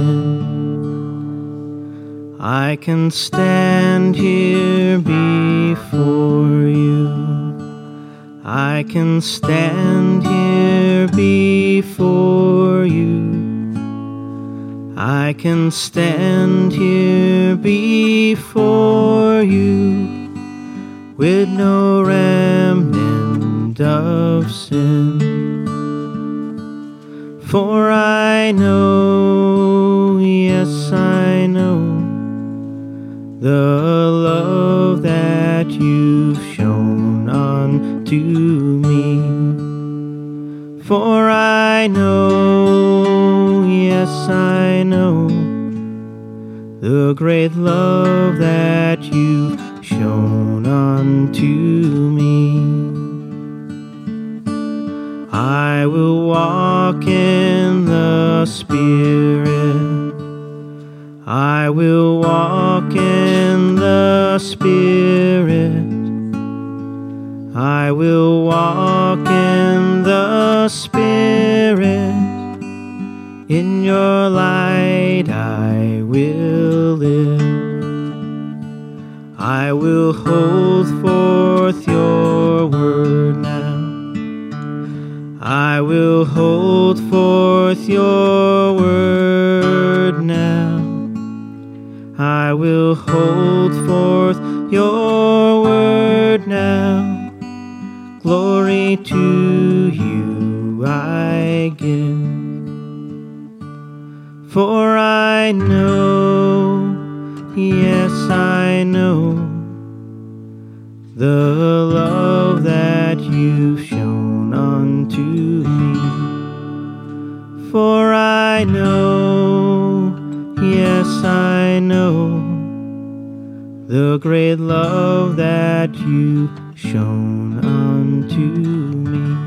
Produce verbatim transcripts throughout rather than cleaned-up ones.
sin. I can stand here before you. I can stand here before you. I can stand here before you with no remnant of sin. For I know, yes, I know, the love that you've shown unto me. For I know, yes, I know, the great love that you've shown unto me. I will walk in the Spirit. I will walk in the Spirit. I will walk in the Spirit. In your light I will live. I will hold forth your word now. I will hold forth your word now. I will hold forth your word now. Glory to you I give. For I know, yes, I know, the love that you've shown unto me. For I know, yes, I know, the great love that you've shown unto me.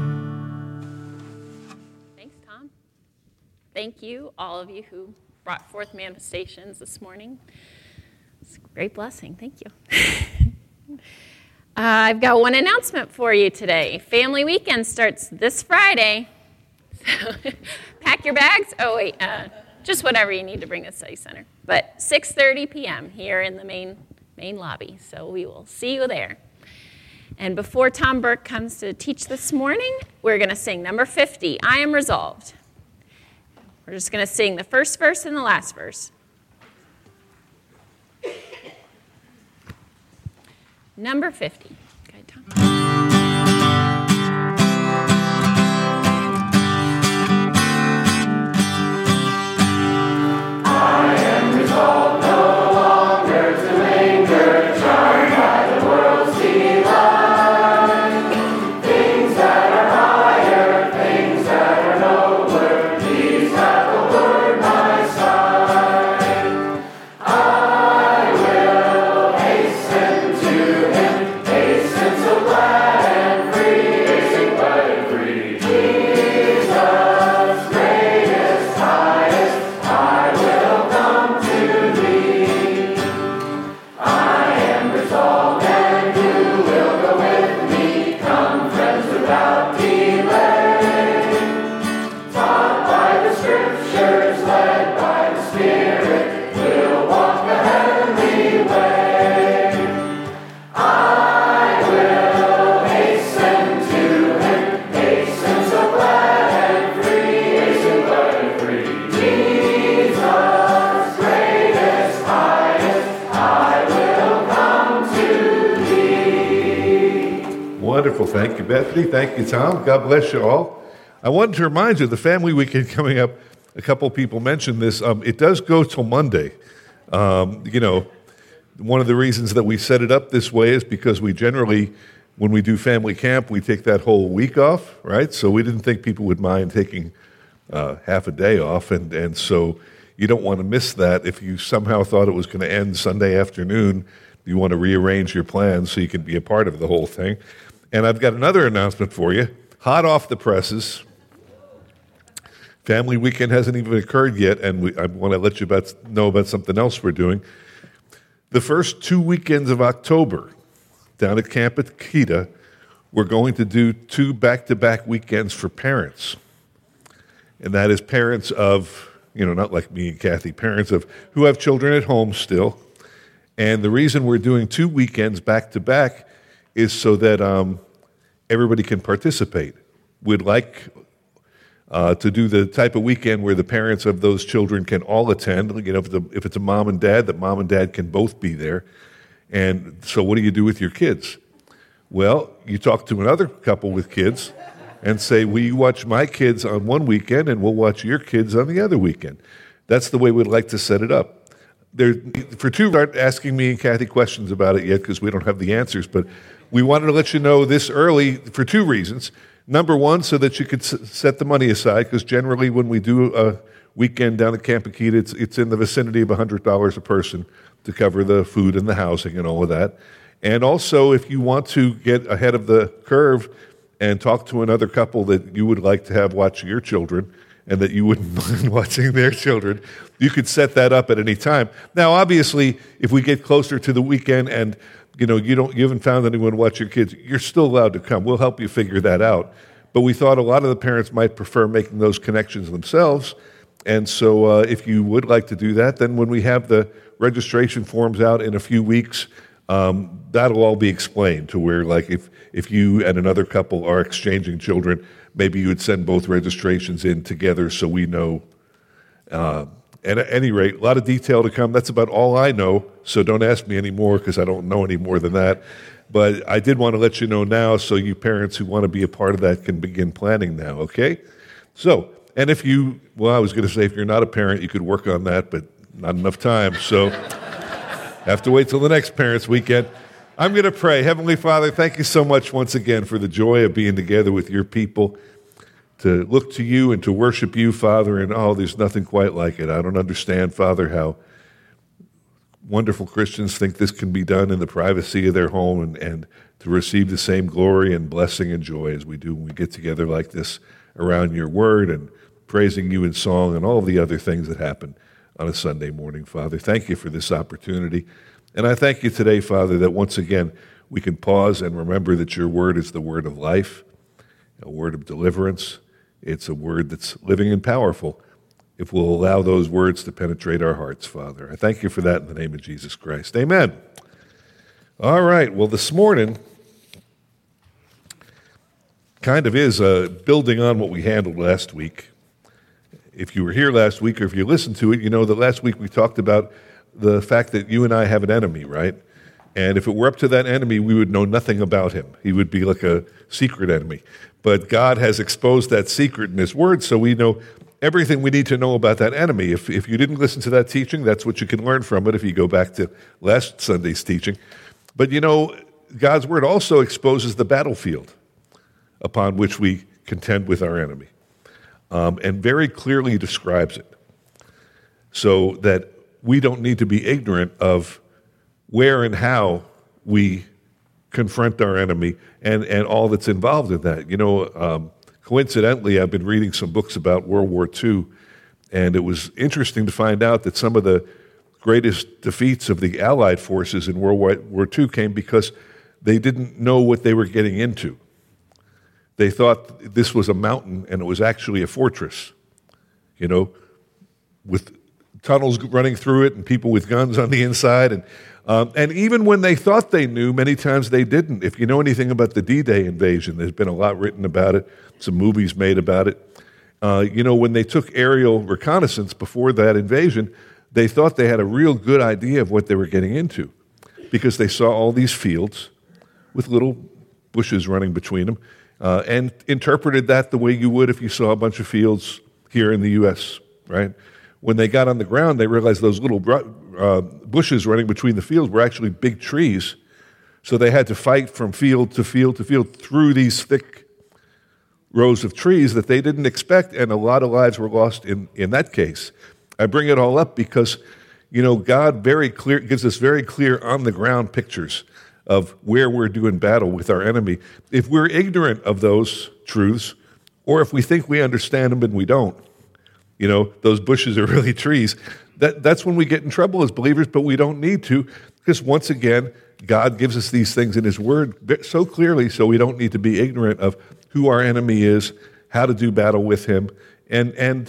Thanks, Tom. Thank you, all of you who brought forth manifestations this morning. It's a great blessing. Thank you. Uh, I've got one announcement for you today. Family Weekend starts this Friday. So pack your bags. Oh, wait, uh, just whatever you need to bring to the study center. But six thirty p.m. here in the main, main lobby. So we will see you there. And before Tom Burke comes to teach this morning, we're going to sing number fifty, I Am Resolved. We're just going to sing the first verse and the last verse. Number fifty. Okay, Tom. I am resolved no longer to linger, charmed by the world's delight. Things that are higher, things that are nobler, these have the word my side. I will hasten to him, hasten so glad and free, hasten glad and free. Jesus, greatest, highest, I will come to thee. I am resolved, and you will go with me. Come, friends, without delay. Taught by the Scriptures, led by the Spirit, we'll walk the heavenly way. I will hasten to him, hasten so glad and free, hasten glad and free. Jesus, greatest, highest, I will come to thee. Wonderful. Thank you, Bethany. Thank you, Tom. God bless you all. I wanted to remind you, the Family Weekend coming up, a couple people mentioned this. Um, it does go till Monday. Um, you know, one of the reasons that we set it up this way is because we generally, when we do family camp, we take that whole week off, right? So we didn't think people would mind taking uh, half a day off, and, and so you don't want to miss that. If you somehow thought it was going to end Sunday afternoon, you want to rearrange your plans so you can be a part of the whole thing. And I've got another announcement for you. Hot off the presses. Family Weekend hasn't even occurred yet, and we, I want to let you about, know about something else we're doing. The first two weekends of October, down at Camp Akita, we're going to do two back-to-back weekends for parents. And that is parents of you know, not like me and Kathy, parents of who have children at home still. And the reason we're doing two weekends back to back is so that um, everybody can participate. We'd like uh, to do the type of weekend where the parents of those children can all attend. You know, if, the, if it's a mom and dad, that mom and dad can both be there. And so what do you do with your kids? Well, you talk to another couple with kids and say, will you watch my kids on one weekend and we'll watch your kids on the other weekend? That's the way we'd like to set it up. There, for two, aren't asking me and Kathy questions about it yet because we don't have the answers, but we wanted to let you know this early for two reasons. Number one, so that you could s- set the money aside, because generally when we do a weekend down at Camp Akita, it's, it's in the vicinity of one hundred dollars a person to cover the food and the housing and all of that. And also, if you want to get ahead of the curve and talk to another couple that you would like to have watch your children and that you wouldn't mind watching their children, you could set that up at any time. Now, obviously, if we get closer to the weekend and you know you don't you haven't found anyone to watch your kids, you're still allowed to come. We'll help you figure that out. But we thought a lot of the parents might prefer making those connections themselves. And so uh, if you would like to do that, then when we have the registration forms out in a few weeks, um, that'll all be explained to where, like, if, if you and another couple are exchanging children, maybe you would send both registrations in together so we know. Uh, and at any rate, a lot of detail to come. That's about all I know, so don't ask me any more because I don't know any more than that. But I did want to let you know now so you parents who want to be a part of that can begin planning now, okay? So, and if you, well, I was going to say if you're not a parent, you could work on that, but not enough time, so have to wait till the next Parents' Weekend. I'm going to pray. Heavenly Father, thank you so much once again for the joy of being together with your people, to look to you and to worship you, Father, and oh, there's nothing quite like it. I don't understand, Father, how wonderful Christians think this can be done in the privacy of their home and, and to receive the same glory and blessing and joy as we do when we get together like this around your word and praising you in song and all the other things that happen on a Sunday morning, Father. Thank you for this opportunity. And I thank you today, Father, that once again we can pause and remember that your word is the word of life, a word of deliverance. It's a word that's living and powerful if we'll allow those words to penetrate our hearts, Father. I thank you for that in the name of Jesus Christ. Amen. All right, well, this morning kind of is uh, building on what we handled last week. If you were here last week or if you listened to it, you know that last week we talked about the fact that you and I have an enemy, right? And if it were up to that enemy, we would know nothing about him. He would be like a secret enemy. But God has exposed that secret in his word, so we know everything we need to know about that enemy. If if you didn't listen to that teaching, that's what you can learn from it if you go back to last Sunday's teaching. But you know, God's word also exposes the battlefield upon which we contend with our enemy, um, and very clearly describes it so that we don't need to be ignorant of where and how we confront our enemy and, and all that's involved in that. You know, um, coincidentally, I've been reading some books about World War Two, and it was interesting to find out that some of the greatest defeats of the Allied forces in World War Two came because they didn't know what they were getting into. They thought this was a mountain, and it was actually a fortress, you know, with tunnels running through it and people with guns on the inside. And um, and even when they thought they knew, many times they didn't. If you know anything about the D-Day invasion, there's been a lot written about it, some movies made about it. Uh, you know, when they took aerial reconnaissance before that invasion, they thought they had a real good idea of what they were getting into because they saw all these fields with little bushes running between them, uh, and interpreted that the way you would if you saw a bunch of fields here in the U S, right? When they got on the ground, they realized those little uh, bushes running between the fields were actually big trees. So they had to fight from field to field to field through these thick rows of trees that they didn't expect, and a lot of lives were lost in, in that case. I bring it all up because, you know, God very clear gives us very clear on-the-ground pictures of where we're doing battle with our enemy. If we're ignorant of those truths, or if we think we understand them and we don't, you know, those bushes are really trees, that, that's when we get in trouble as believers, but we don't need to, because once again, God gives us these things in his word so clearly, so we don't need to be ignorant of who our enemy is, how to do battle with him, and and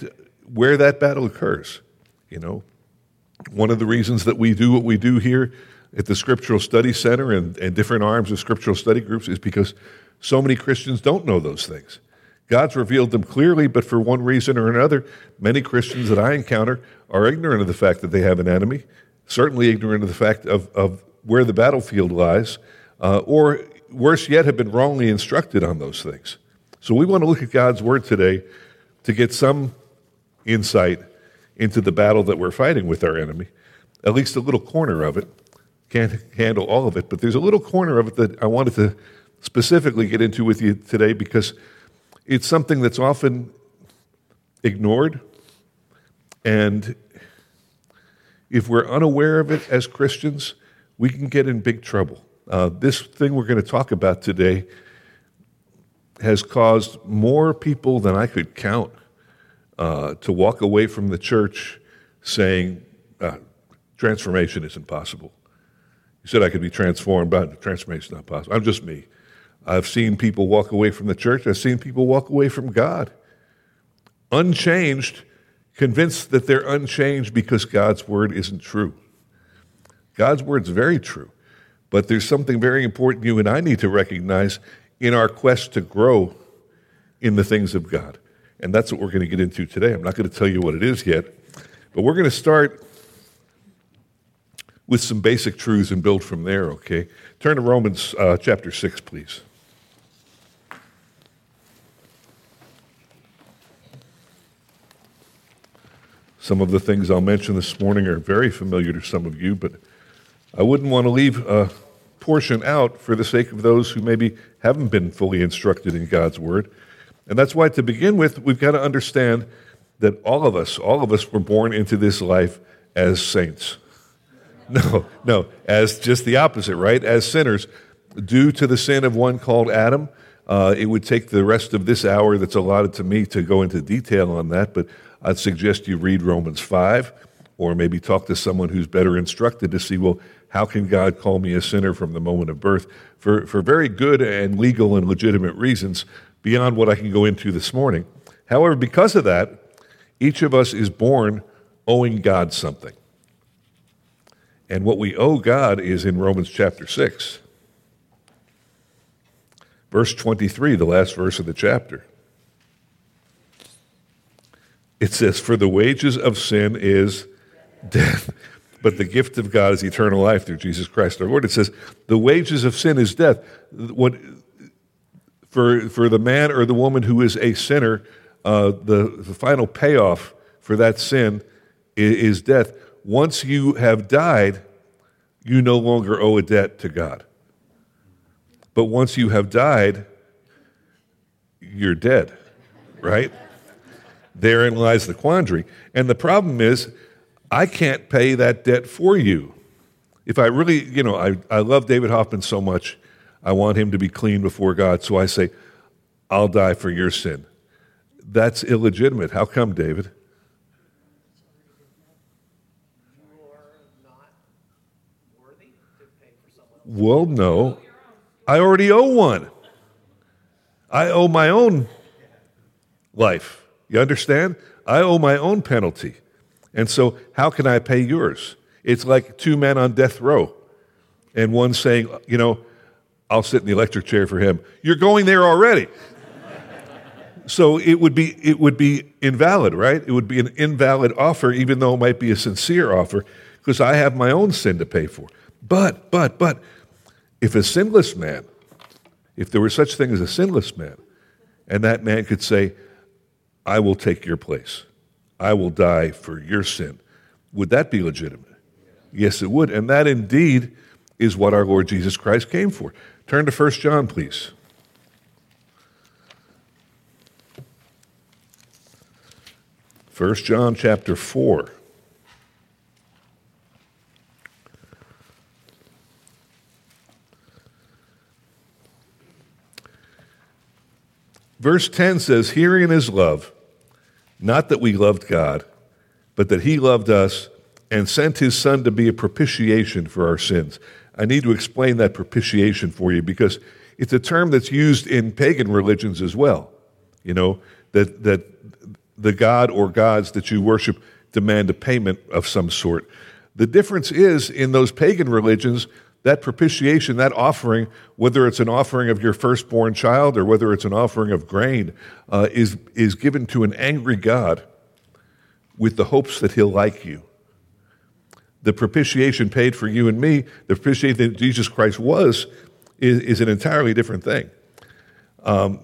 where that battle occurs. You know, one of the reasons that we do what we do here at the Scriptural Study Center and, and different arms of scriptural study groups is because so many Christians don't know those things. God's revealed them clearly, but for one reason or another, many Christians that I encounter are ignorant of the fact that they have an enemy, certainly ignorant of the fact of, of where the battlefield lies, uh, or worse yet, have been wrongly instructed on those things. So we want to look at God's Word today to get some insight into the battle that we're fighting with our enemy, at least a little corner of it. Can't handle all of it, but there's a little corner of it that I wanted to specifically get into with you today because it's something that's often ignored, and if we're unaware of it as Christians, we can get in big trouble. Uh, this thing we're going to talk about today has caused more people than I could count uh, to walk away from the church saying, uh, transformation isn't possible. You said I could be transformed, but transformation is not possible. I'm just me. I've seen people walk away from the church. I've seen people walk away from God. Unchanged, convinced that they're unchanged because God's word isn't true. God's word's very true. But there's something very important you and I need to recognize in our quest to grow in the things of God. And that's what we're going to get into today. I'm not going to tell you what it is yet, but we're going to start with some basic truths and build from there, okay? Turn to Romans uh, chapter six, please. Some of the things I'll mention this morning are very familiar to some of you, but I wouldn't want to leave a portion out for the sake of those who maybe haven't been fully instructed in God's Word. And that's why, to begin with, we've got to understand that all of us, all of us were born into this life as saints. No, no, as just the opposite, right? As sinners, due to the sin of one called Adam. Uh, it would take the rest of this hour that's allotted to me to go into detail on that, but I'd suggest you read Romans five, or maybe talk to someone who's better instructed to see, well, how can God call me a sinner from the moment of birth? For, for very good and legal and legitimate reasons, beyond what I can go into this morning. However, because of that, each of us is born owing God something. And what we owe God is in Romans chapter six. Verse twenty-three, the last verse of the chapter. It says, "For the wages of sin is death, but the gift of God is eternal life through Jesus Christ our Lord." It says, the wages of sin is death. What, for, for the man or the woman who is a sinner, uh, the, the final payoff for that sin is, is death. Once you have died, you no longer owe a debt to God. But once you have died, you're dead, right? Therein lies the quandary. And the problem is, I can't pay that debt for you. If I really, you know, I, I love David Hoffman so much, I want him to be clean before God, so I say, I'll die for your sin. That's illegitimate. How come, David? Well, no. I already owe one. I owe my own life. You understand? I owe my own penalty. And so how can I pay yours? It's like two men on death row. And one saying, you know, I'll sit in the electric chair for him. You're going there already. So it would be it would be invalid, right? It would be an invalid offer, even though it might be a sincere offer, because I have my own sin to pay for. But, but, but, if a sinless man, if there were such thing as a sinless man, and that man could say, I will take your place, I will die for your sin, would that be legitimate? Yes, it would. And that indeed is what our Lord Jesus Christ came for. Turn to First John, please. First John chapter four. Verse ten says, "Herein is love, not that we loved God, but that he loved us and sent his Son to be a propitiation for our sins." I need to explain that propitiation for you because it's a term that's used in pagan religions as well. You know, that that the god or gods that you worship demand a payment of some sort. The difference is, in those pagan religions, that propitiation, that offering, whether it's an offering of your firstborn child or whether it's an offering of grain, uh, is, is given to an angry God with the hopes that he'll like you. The propitiation paid for you and me, the propitiation that Jesus Christ was, is, is an entirely different thing. Um,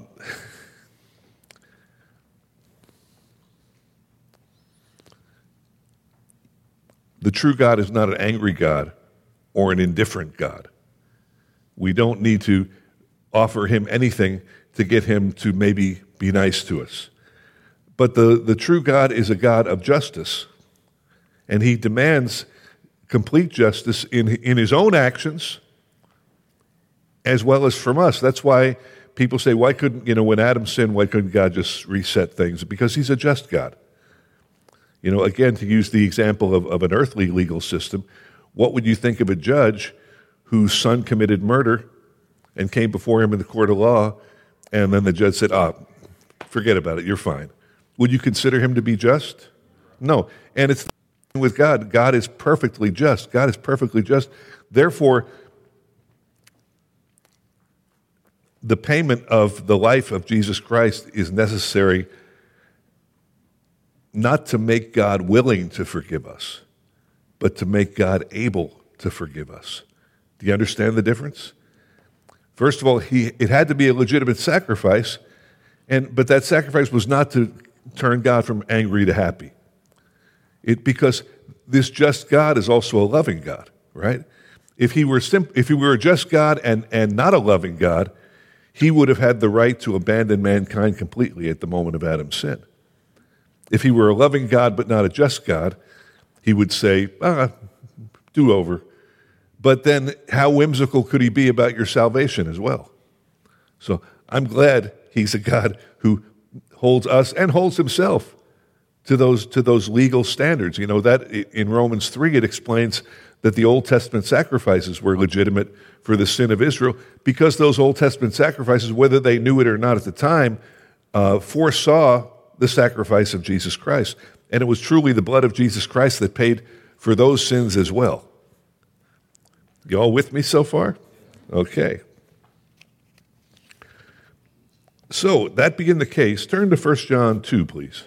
the true God is not an angry God or an indifferent God. We don't need to offer him anything to get him to maybe be nice to us. But the, the true God is a God of justice, and he demands complete justice in, in his own actions as well as from us. That's why people say, why couldn't, you know, when Adam sinned, why couldn't God just reset things? Because he's a just God. You know, again, to use the example of, of an earthly legal system, what would you think of a judge whose son committed murder and came before him in the court of law, and then the judge said, ah, forget about it, you're fine. Would you consider him to be just? No. And it's with God. God is perfectly just. God is perfectly just. Therefore, the payment of the life of Jesus Christ is necessary not to make God willing to forgive us, but to make God able to forgive us. Do you understand the difference? First of all, he, it had to be a legitimate sacrifice, and but that sacrifice was not to turn God from angry to happy. It, because this just God is also a loving God, right? If he were sim- if he were a just God and, and not a loving God, he would have had the right to abandon mankind completely at the moment of Adam's sin. If he were a loving God but not a just God, he would say, ah, do over. But then how whimsical could he be about your salvation as well? So I'm glad he's a God who holds us and holds himself to those to those legal standards. You know, that in Romans three, it explains that the Old Testament sacrifices were legitimate for the sin of Israel because those Old Testament sacrifices, whether they knew it or not at the time, uh, foresaw the sacrifice of Jesus Christ. And it was truly the blood of Jesus Christ that paid for those sins as well. You all with me so far? Okay. So, that being the case, turn to First John two, please.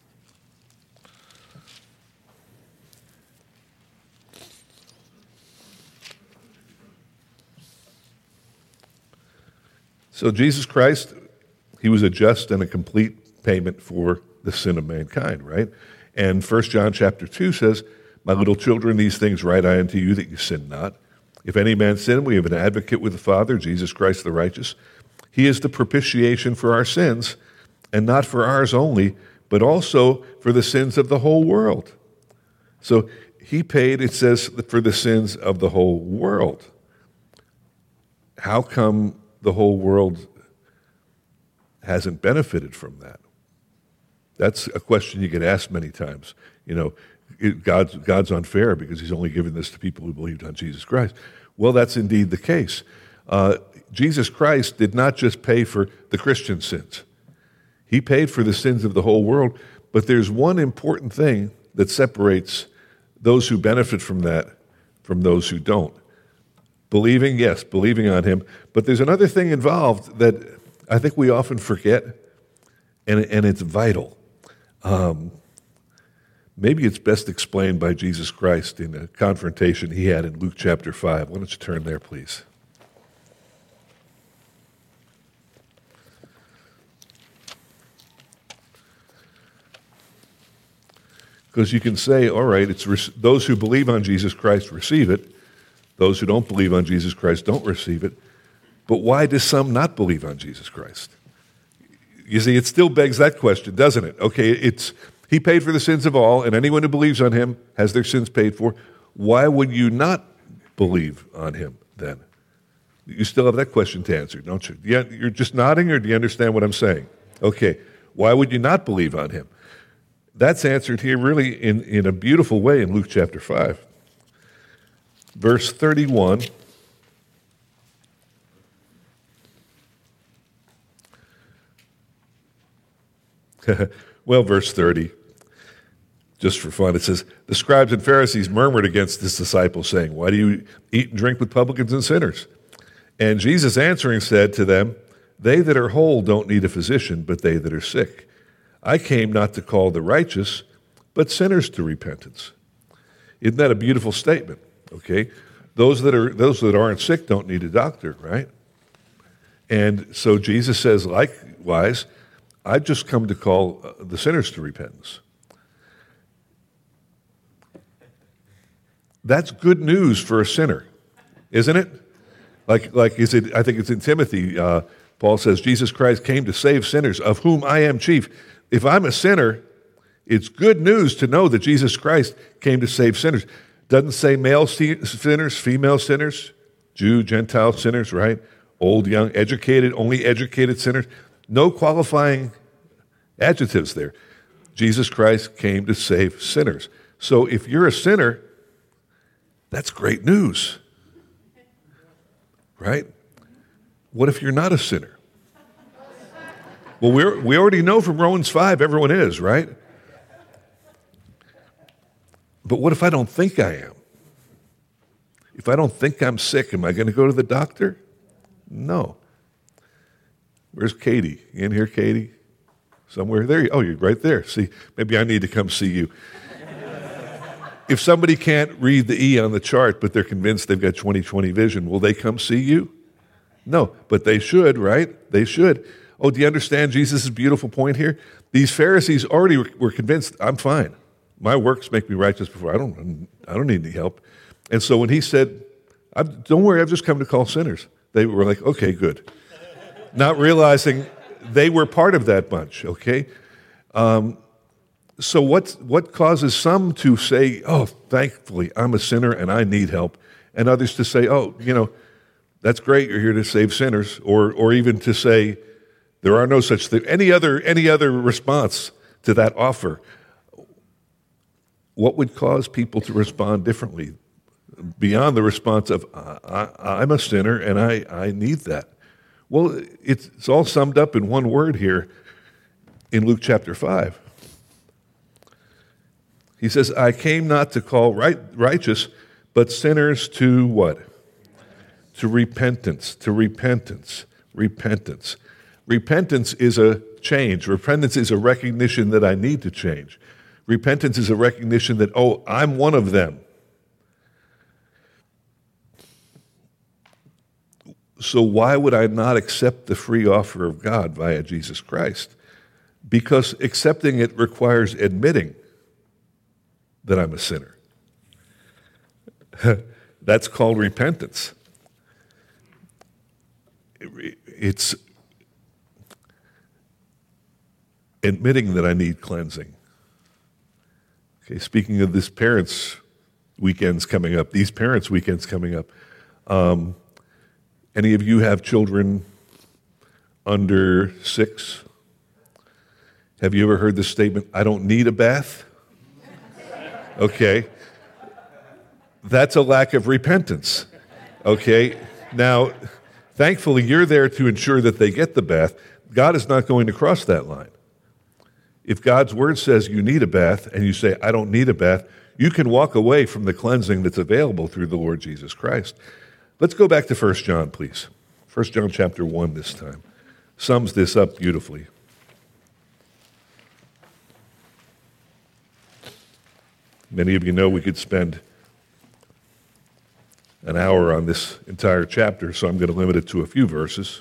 So, Jesus Christ, he was a just and a complete payment for the sin of mankind, right? And First John chapter two says, my little children, these things write I unto you, that you sin not. If any man sin, we have an advocate with the Father, Jesus Christ the righteous. He is the propitiation for our sins, and not for ours only, but also for the sins of the whole world. So he paid, it says, for the sins of the whole world. How come the whole world hasn't benefited from that? That's a question you get asked many times. You know, it, God's, God's unfair because he's only giving this to people who believed on Jesus Christ. Well, that's indeed the case. Uh, Jesus Christ did not just pay for the Christian sins. He paid for the sins of the whole world, but there's one important thing that separates those who benefit from that from those who don't. Believing, yes, believing on him, but there's another thing involved that I think we often forget, and, and it's vital. Um, maybe it's best explained by Jesus Christ in a confrontation he had in Luke chapter five. Why don't you turn there, please? Because you can say, all right, it's re- those who believe on Jesus Christ receive it. Those who don't believe on Jesus Christ don't receive it. But why do some not believe on Jesus Christ? You see, it still begs that question, doesn't it? Okay, it's he paid for the sins of all, and anyone who believes on him has their sins paid for. Why would you not believe on him then? You still have that question to answer, don't you? Yeah, you're just nodding, or do you understand what I'm saying? Okay, why would you not believe on him? That's answered here really in, in a beautiful way in Luke chapter five. Verse thirty-one. Well, verse thirty, just for fun, it says, the scribes and Pharisees murmured against his disciples, saying, why do you eat and drink with publicans and sinners? And Jesus answering said to them, they that are whole don't need a physician, but they that are sick. I came not to call the righteous, but sinners to repentance. Isn't that a beautiful statement? Okay, those that are those that aren't sick don't need a doctor, right? And so Jesus says, likewise, I've just come to call the sinners to repentance. That's good news for a sinner, isn't it? Like, like is it? I think it's in Timothy. Uh, Paul says, Jesus Christ came to save sinners, of whom I am chief. If I'm a sinner, it's good news to know that Jesus Christ came to save sinners. Doesn't say male sinners, female sinners, Jew, Gentile sinners, right? Old, young, educated, only educated sinners. No qualifying adjectives there. Jesus Christ came to save sinners. So if you're a sinner, that's great news, right? What if you're not a sinner? Well, we're, we already know from Romans five, everyone is, right? But what if I don't think I am? If I don't think I'm sick, am I going to go to the doctor? No. Where's Katie? You in here, Katie? Somewhere there? Oh, you're right there. See, maybe I need to come see you. If somebody can't read the E on the chart, but they're convinced they've got twenty twenty vision, will they come see you? No, but they should, right? They should. Oh, do you understand Jesus' beautiful point here? These Pharisees already were convinced, I'm fine. My works make me righteous before. I don't, I don't need any help. And so when he said, don't worry, I've just come to call sinners, they were like, okay, good. Not realizing they were part of that bunch, okay? Um, so what, what causes some to say, oh, thankfully, I'm a sinner and I need help, and others to say, oh, you know, that's great, you're here to save sinners, or or even to say, there are no such thing. Any other, any other response to that offer? What would cause people to respond differently beyond the response of, I, I'm a sinner and I, I need that? Well, it's, it's all summed up in one word here in Luke chapter five. He says, I came not to call right, righteous, but sinners to what? To repentance, to repentance, repentance. Repentance is a change. Repentance is a recognition that I need to change. Repentance is a recognition that, oh, I'm one of them. So why would I not accept the free offer of God via Jesus Christ? Because accepting it requires admitting that I'm a sinner. That's called repentance. It's admitting that I need cleansing. Okay, speaking of this parents' weekends coming up, these parents' weekends coming up, um, any of you have children under six? Have you ever heard the statement, I don't need a bath? Okay. That's a lack of repentance. Okay. Now, thankfully, you're there to ensure that they get the bath. God is not going to cross that line. If God's word says you need a bath and you say, I don't need a bath, you can walk away from the cleansing that's available through the Lord Jesus Christ. Let's go back to First John, please. First John chapter one this time. Sums this up beautifully. Many of you know we could spend an hour on this entire chapter, so I'm going to limit it to a few verses.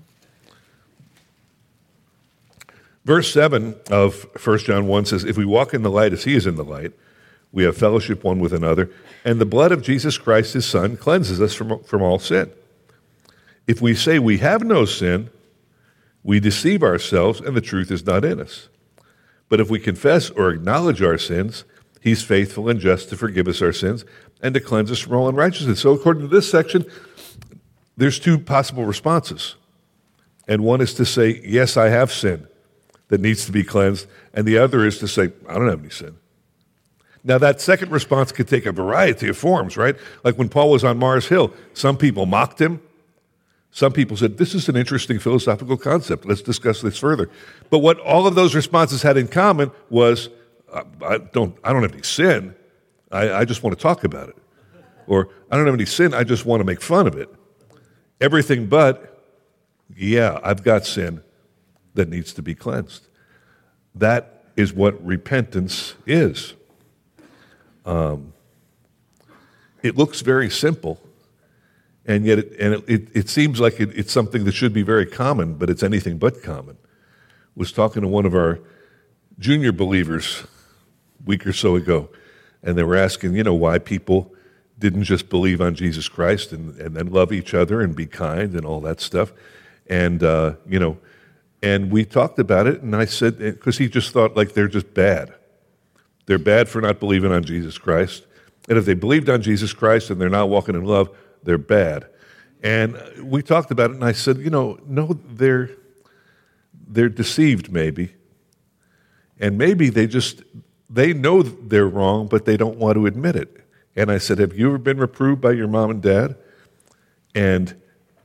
Verse seven of First John one says, if we walk in the light as he is in the light, we have fellowship one with another, and the blood of Jesus Christ, his Son, cleanses us from, from all sin. If we say we have no sin, we deceive ourselves, and the truth is not in us. But if we confess or acknowledge our sins, he's faithful and just to forgive us our sins and to cleanse us from all unrighteousness. So according to this section, there's two possible responses. And one is to say, yes, I have sin that needs to be cleansed, and the other is to say, I don't have any sin. Now, that second response could take a variety of forms, right? Like when Paul was on Mars Hill, some people mocked him, Some people said, this is an interesting philosophical concept. Let's discuss this further. But what all of those responses had in common was, I, I don't I don't have any sin. I, I just want to talk about it. Or, I don't have any sin. I just want to make fun of it. Everything but, yeah, I've got sin that needs to be cleansed. That is what repentance is. Um, it looks very simple. And yet, it, and it, it, it seems like it, it's something that should be very common, but it's anything but common. I was talking to one of our junior believers a week or so ago, and they were asking, you know, why people didn't just believe on Jesus Christ and, and then love each other and be kind and all that stuff. And, uh, you know, and we talked about it, and I said, because he just thought like they're just bad. They're bad for not believing on Jesus Christ. And if they believed on Jesus Christ and they're not walking in love, they're bad. And we talked about it, and I said, you know, no, they're they're deceived maybe. And maybe they just, they know they're wrong, but they don't want to admit it. And I said, have you ever been reproved by your mom and dad and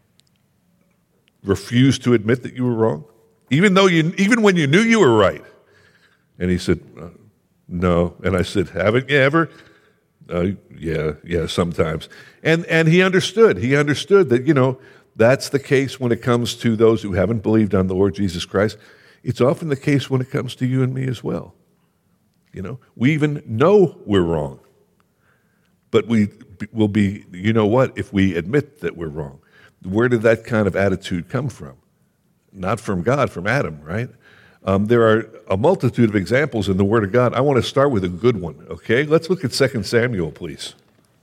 refused to admit that you were wrong? Even though you, even when you knew you were right? And he said, uh, no. And I said, haven't you ever? Uh, yeah, yeah, sometimes. And and he understood. He understood that, you know, that's the case when it comes to those who haven't believed on the Lord Jesus Christ. It's often the case when it comes to you and me as well. You know, we even know we're wrong. But we will be, you know what, if we admit that we're wrong. Where did that kind of attitude come from? Not from God, from Adam, right? Um, there are a multitude of examples in the Word of God. I want to start with a good one, okay? Let's look at Second Samuel, please.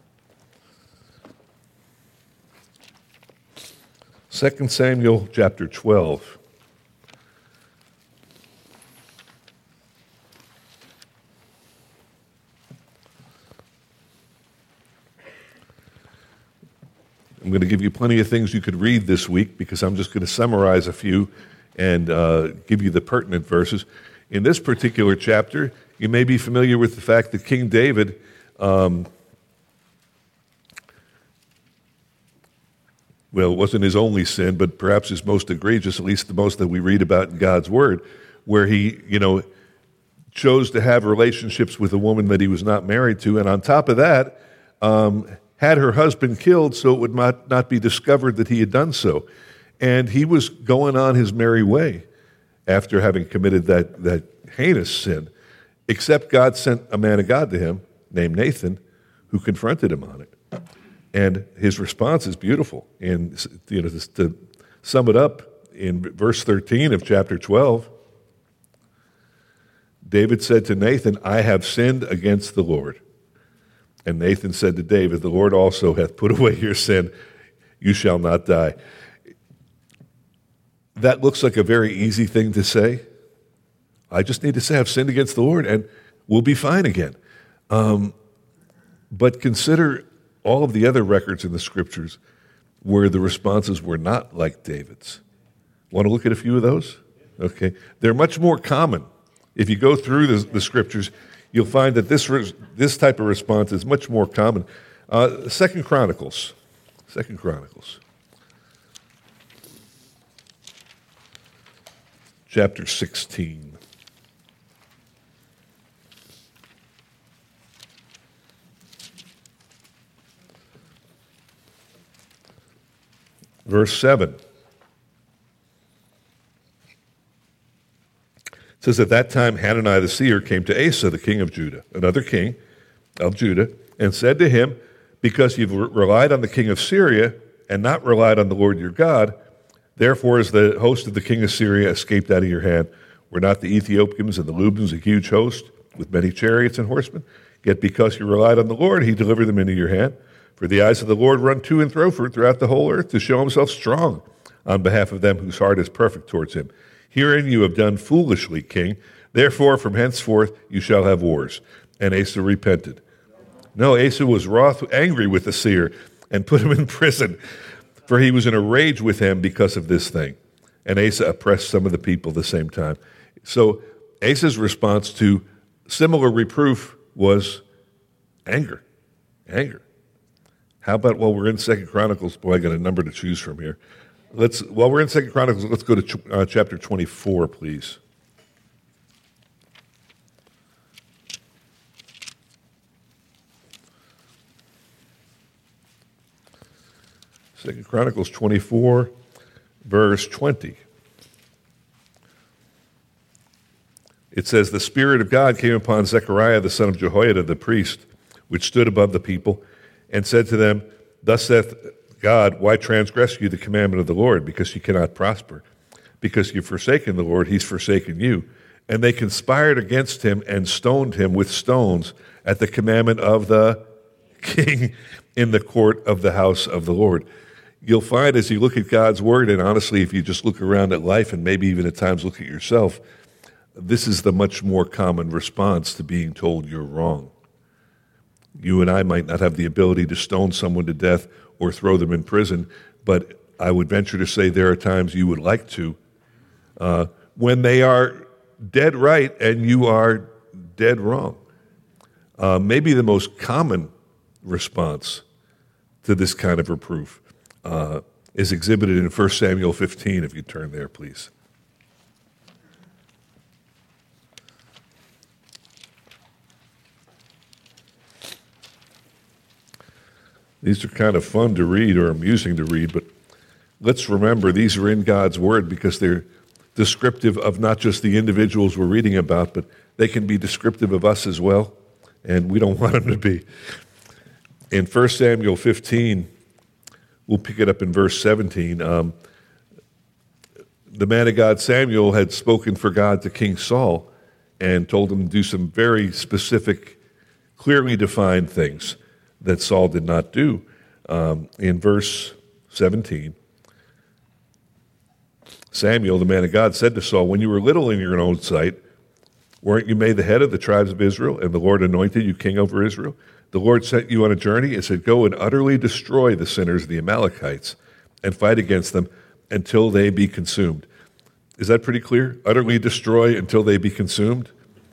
Second Samuel chapter twelve. I'm going to give you plenty of things you could read this week because I'm just going to summarize a few and uh, give you the pertinent verses. In this particular chapter, you may be familiar with the fact that King David um, well, it wasn't his only sin, but perhaps his most egregious, at least the most that we read about in God's Word, where he, you know, chose to have relationships with a woman that he was not married to, and on top of that, um, had her husband killed so it would not, not be discovered that he had done so. And he was going on his merry way after having committed that, that heinous sin, except God sent a man of God to him named Nathan who confronted him on it. And his response is beautiful. And, you know, to, to sum it up, in verse thirteen of chapter twelve, David said to Nathan, I have sinned against the Lord. And Nathan said to David, the Lord also hath put away your sin. You shall not die. That looks like a very easy thing to say. I just need to say I've sinned against the Lord and we'll be fine again. Um, but consider all of the other records in the Scriptures where the responses were not like David's. Want to look at a few of those? Okay. They're much more common. If you go through the, the Scriptures, you'll find that this this type of response is much more common. Uh, Second Chronicles. Second Chronicles. Chapter sixteen. Verse seven. It says, at that time Hanani the seer came to Asa, the king of Judah, another king of Judah, and said to him, because you've relied on the king of Syria and not relied on the Lord your God, therefore is the host of the king of Syria escaped out of your hand. Were not the Ethiopians and the Lubans a huge host with many chariots and horsemen? Yet because you relied on the Lord, he delivered them into your hand. For the eyes of the Lord run to and fro throughout the whole earth to show himself strong on behalf of them whose heart is perfect towards him. Herein you have done foolishly, king. Therefore, from henceforth you shall have wars. And Asa repented. No, Asa was wroth, angry with the seer, and put him in prison, for he was in a rage with him because of this thing. And Asa oppressed some of the people at the same time. So Asa's response to similar reproof was anger. Anger. How about while we're in Second Chronicles? Boy, I got a number to choose from here. Let's, while we're in Second Chronicles, let's go to ch- uh, chapter twenty-four, please. Second Chronicles twenty-four, verse twenty. It says, "The Spirit of God came upon Zechariah, the son of Jehoiada, the priest, which stood above the people, and said to them, Thus saith God, why transgress you the commandment of the Lord? Because you cannot prosper. Because you've forsaken the Lord, he's forsaken you. And they conspired against him and stoned him with stones at the commandment of the king in the court of the house of the Lord." You'll find as you look at God's word, and honestly, if you just look around at life and maybe even at times look at yourself, this is the much more common response to being told you're wrong. You and I might not have the ability to stone someone to death or throw them in prison, but I would venture to say there are times you would like to, uh, when they are dead right and you are dead wrong. Uh, maybe the most common response to this kind of reproof uh, is exhibited in First Samuel fifteen, if you turn there, please. These are kind of fun to read or amusing to read, but let's remember these are in God's Word because they're descriptive of not just the individuals we're reading about, but they can be descriptive of us as well, and we don't want them to be. In First Samuel fifteen, we'll pick it up in verse seventeen. Um, the man of God, Samuel, had spoken for God to King Saul and told him to do some very specific, clearly defined things that Saul did not do. Um, in verse seventeen, Samuel, the man of God, said to Saul, "When you were little in your own sight, weren't you made the head of the tribes of Israel, and the Lord anointed you king over Israel? The Lord sent you on a journey and said, Go and utterly destroy the sinners of the Amalekites and fight against them until they be consumed." Is that pretty clear? Utterly destroy until they be consumed?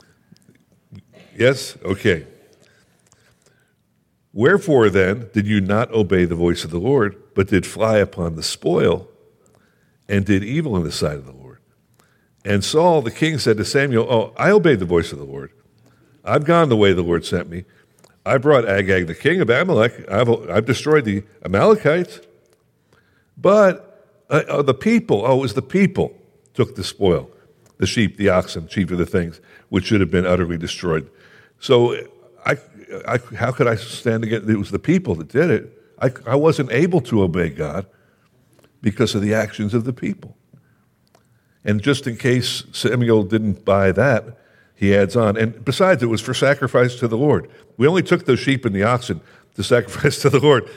Yes? Okay. "Wherefore then did you not obey the voice of the Lord, but did fly upon the spoil and did evil in the sight of the Lord?" And Saul the king said to Samuel, "Oh, I obeyed the voice of the Lord. I've gone the way the Lord sent me. I brought Agag the king of Amalek. I've, I've destroyed the Amalekites. But uh, uh, the people, oh, it was the people took the spoil, the sheep, the oxen, chief of the things, which should have been utterly destroyed." So I, I, how could I stand against? It was the people that did it. I, I wasn't able to obey God because of the actions of the people. And just in case Samuel didn't buy that, he adds on, and besides, it was for sacrifice to the Lord. We only took those sheep and the oxen to sacrifice to the Lord.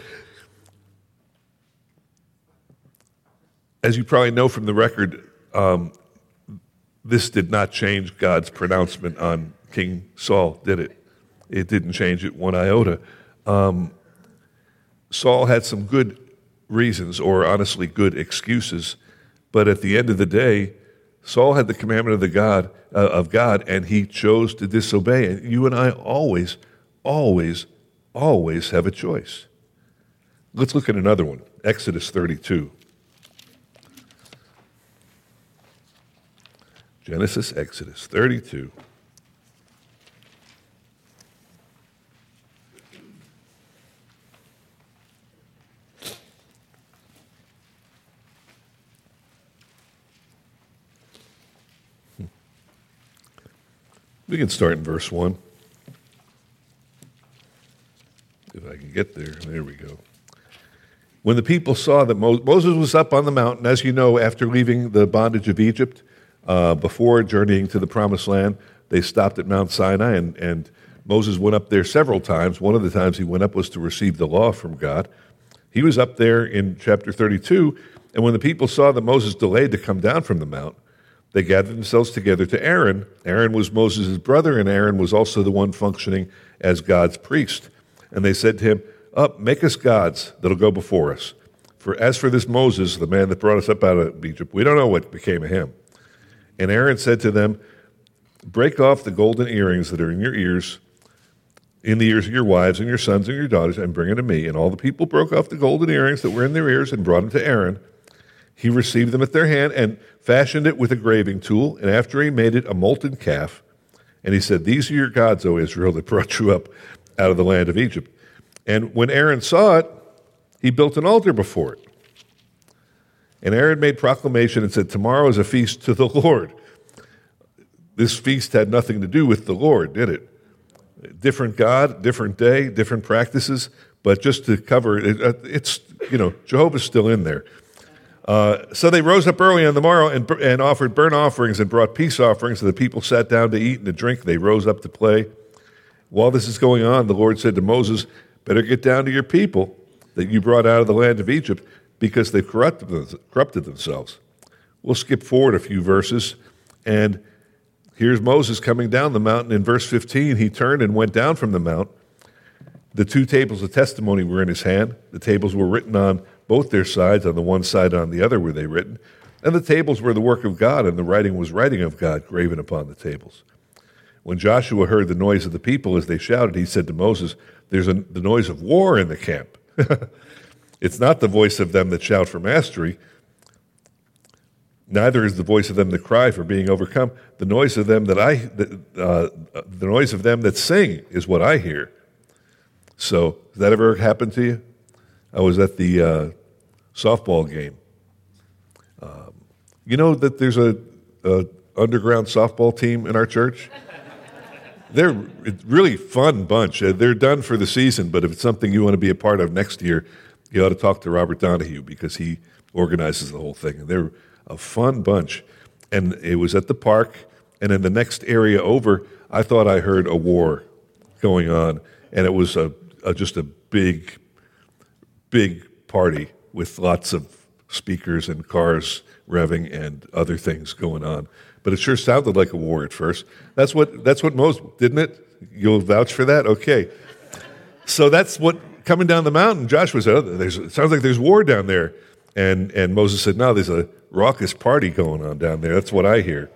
As you probably know from the record, um, this did not change God's pronouncement on King Saul, did it? It didn't change it one iota. Um, Saul had some good reasons, or honestly good excuses, but at the end of the day, Saul had the commandment of the God uh, of God, and he chose to disobey. And you and I always, always, always have a choice. Let's look at another one. Exodus thirty-two. Genesis, Exodus thirty-two. We can start in verse one. If I can get there. There we go. When the people saw that Mo- Moses was up on the mountain, as you know, after leaving the bondage of Egypt, uh, before journeying to the Promised Land, they stopped at Mount Sinai, and, and Moses went up there several times. One of the times he went up was to receive the law from God. He was up there in chapter thirty-two, and when the people saw that Moses delayed to come down from the mount, they gathered themselves together to Aaron. Aaron was Moses' brother, and Aaron was also the one functioning as God's priest. And they said to him, "Up, make us gods that'll go before us. For as for this Moses, the man that brought us up out of Egypt, we don't know what became of him." And Aaron said to them, "Break off the golden earrings that are in your ears, in the ears of your wives and your sons and your daughters, and bring them to me." And all the people broke off the golden earrings that were in their ears and brought them to Aaron. He received them at their hand and fashioned it with a graving tool, and after he made it a molten calf, and he said, "These are your gods, O Israel, that brought you up out of the land of Egypt." And when Aaron saw it, he built an altar before it. And Aaron made proclamation and said, "Tomorrow is a feast to the Lord." This feast had nothing to do with the Lord, did it? Different God, different day, different practices, but just to cover it, it's, you know, Jehovah's still in there. Uh, so they rose up early on the morrow and, and offered burnt offerings and brought peace offerings. So the people sat down to eat and to drink. They rose up to play. While this is going on, the Lord said to Moses, "Better get down to your people that you brought out of the land of Egypt, because they've corrupted, corrupted themselves." We'll skip forward a few verses, and here's Moses coming down the mountain. In verse fifteen, he turned and went down from the mount. The two tables of testimony were in his hand. The tables were written on both their sides, on the one side and on the other were they written. And the tables were the work of God, and the writing was writing of God graven upon the tables. When Joshua heard the noise of the people as they shouted, he said to Moses, "There's a, the noise of war in the camp." It's not the voice of them that shout for mastery, neither is the voice of them that cry for being overcome. The noise of them that I, uh, the noise of them that sing is what I hear. So, has that ever happened to you? I was at the uh, softball game. Um, you know that there's a, a underground softball team in our church? They're a really fun bunch. They're done for the season, but if it's something you want to be a part of next year, you ought to talk to Robert Donahue because he organizes the whole thing. And they're a fun bunch. And it was at the park, and in the next area over, I thought I heard a war going on, and it was a, a just a big, big party with lots of speakers and cars revving and other things going on. But it sure sounded like a war at first. That's what that's what Moses, didn't it? You'll vouch for that? Okay. So that's what, coming down the mountain, Joshua said, oh, there's, it sounds like there's war down there. And, and Moses said, no, there's a raucous party going on down there. That's what I hear.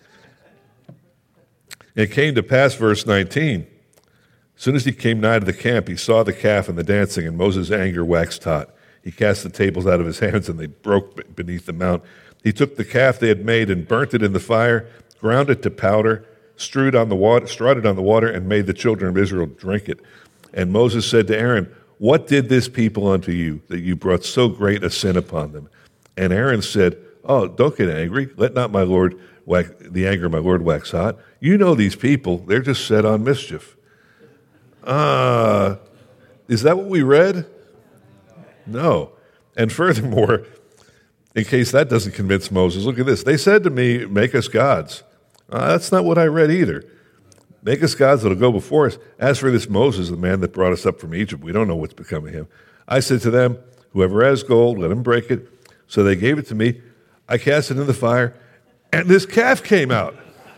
And it came to pass, verse nineteen, as soon as he came nigh to the camp, he saw the calf and the dancing, and Moses' anger waxed hot. He cast the tables out of his hands, and they broke beneath the mount. He took the calf they had made and burnt it in the fire, ground it to powder, strewed on the water, strawed it on the water, and made the children of Israel drink it. And Moses said to Aaron, "What did this people unto you, that you brought so great a sin upon them?" And Aaron said, "Oh, don't get angry. Let not my Lord wax, the anger of my Lord wax hot. You know these people, they're just set on mischief." Ah, uh, is that what we read? No. And furthermore, in case that doesn't convince Moses, look at this. They said to me, "Make us gods." Uh, that's not what I read either. Make us gods that'll go before us. As for this Moses, the man that brought us up from Egypt, we don't know what's become of him. I said to them, "Whoever has gold, let him break it." So they gave it to me. I cast it in the fire, and this calf came out.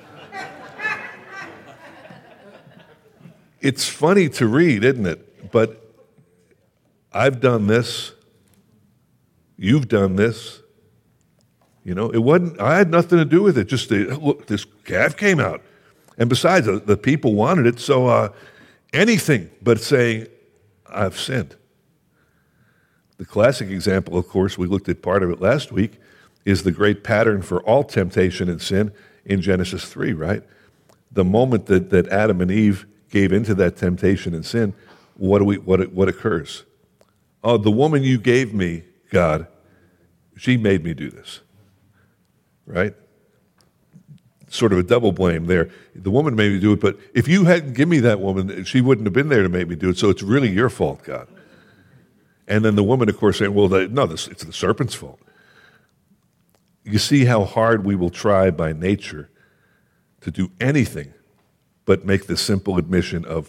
It's funny to read, isn't it? But I've done this. You've done this. You know, it wasn't, I had nothing to do with it. Just, the, look, this calf came out. And besides, the, the people wanted it, so uh, anything but saying, "I've sinned." The classic example, of course, we looked at part of it last week, is the great pattern for all temptation and sin in Genesis three, right? The moment that, that Adam and Eve gave into that temptation and sin, what do we what what occurs? Oh, the woman you gave me, God, she made me do this. Right? Sort of a double blame there. The woman made me do it, but if you hadn't given me that woman, she wouldn't have been there to make me do it, so it's really your fault, God. And then the woman, of course, saying, well, the, no, this, it's the serpent's fault. You see how hard we will try by nature to do anything but make the simple admission of,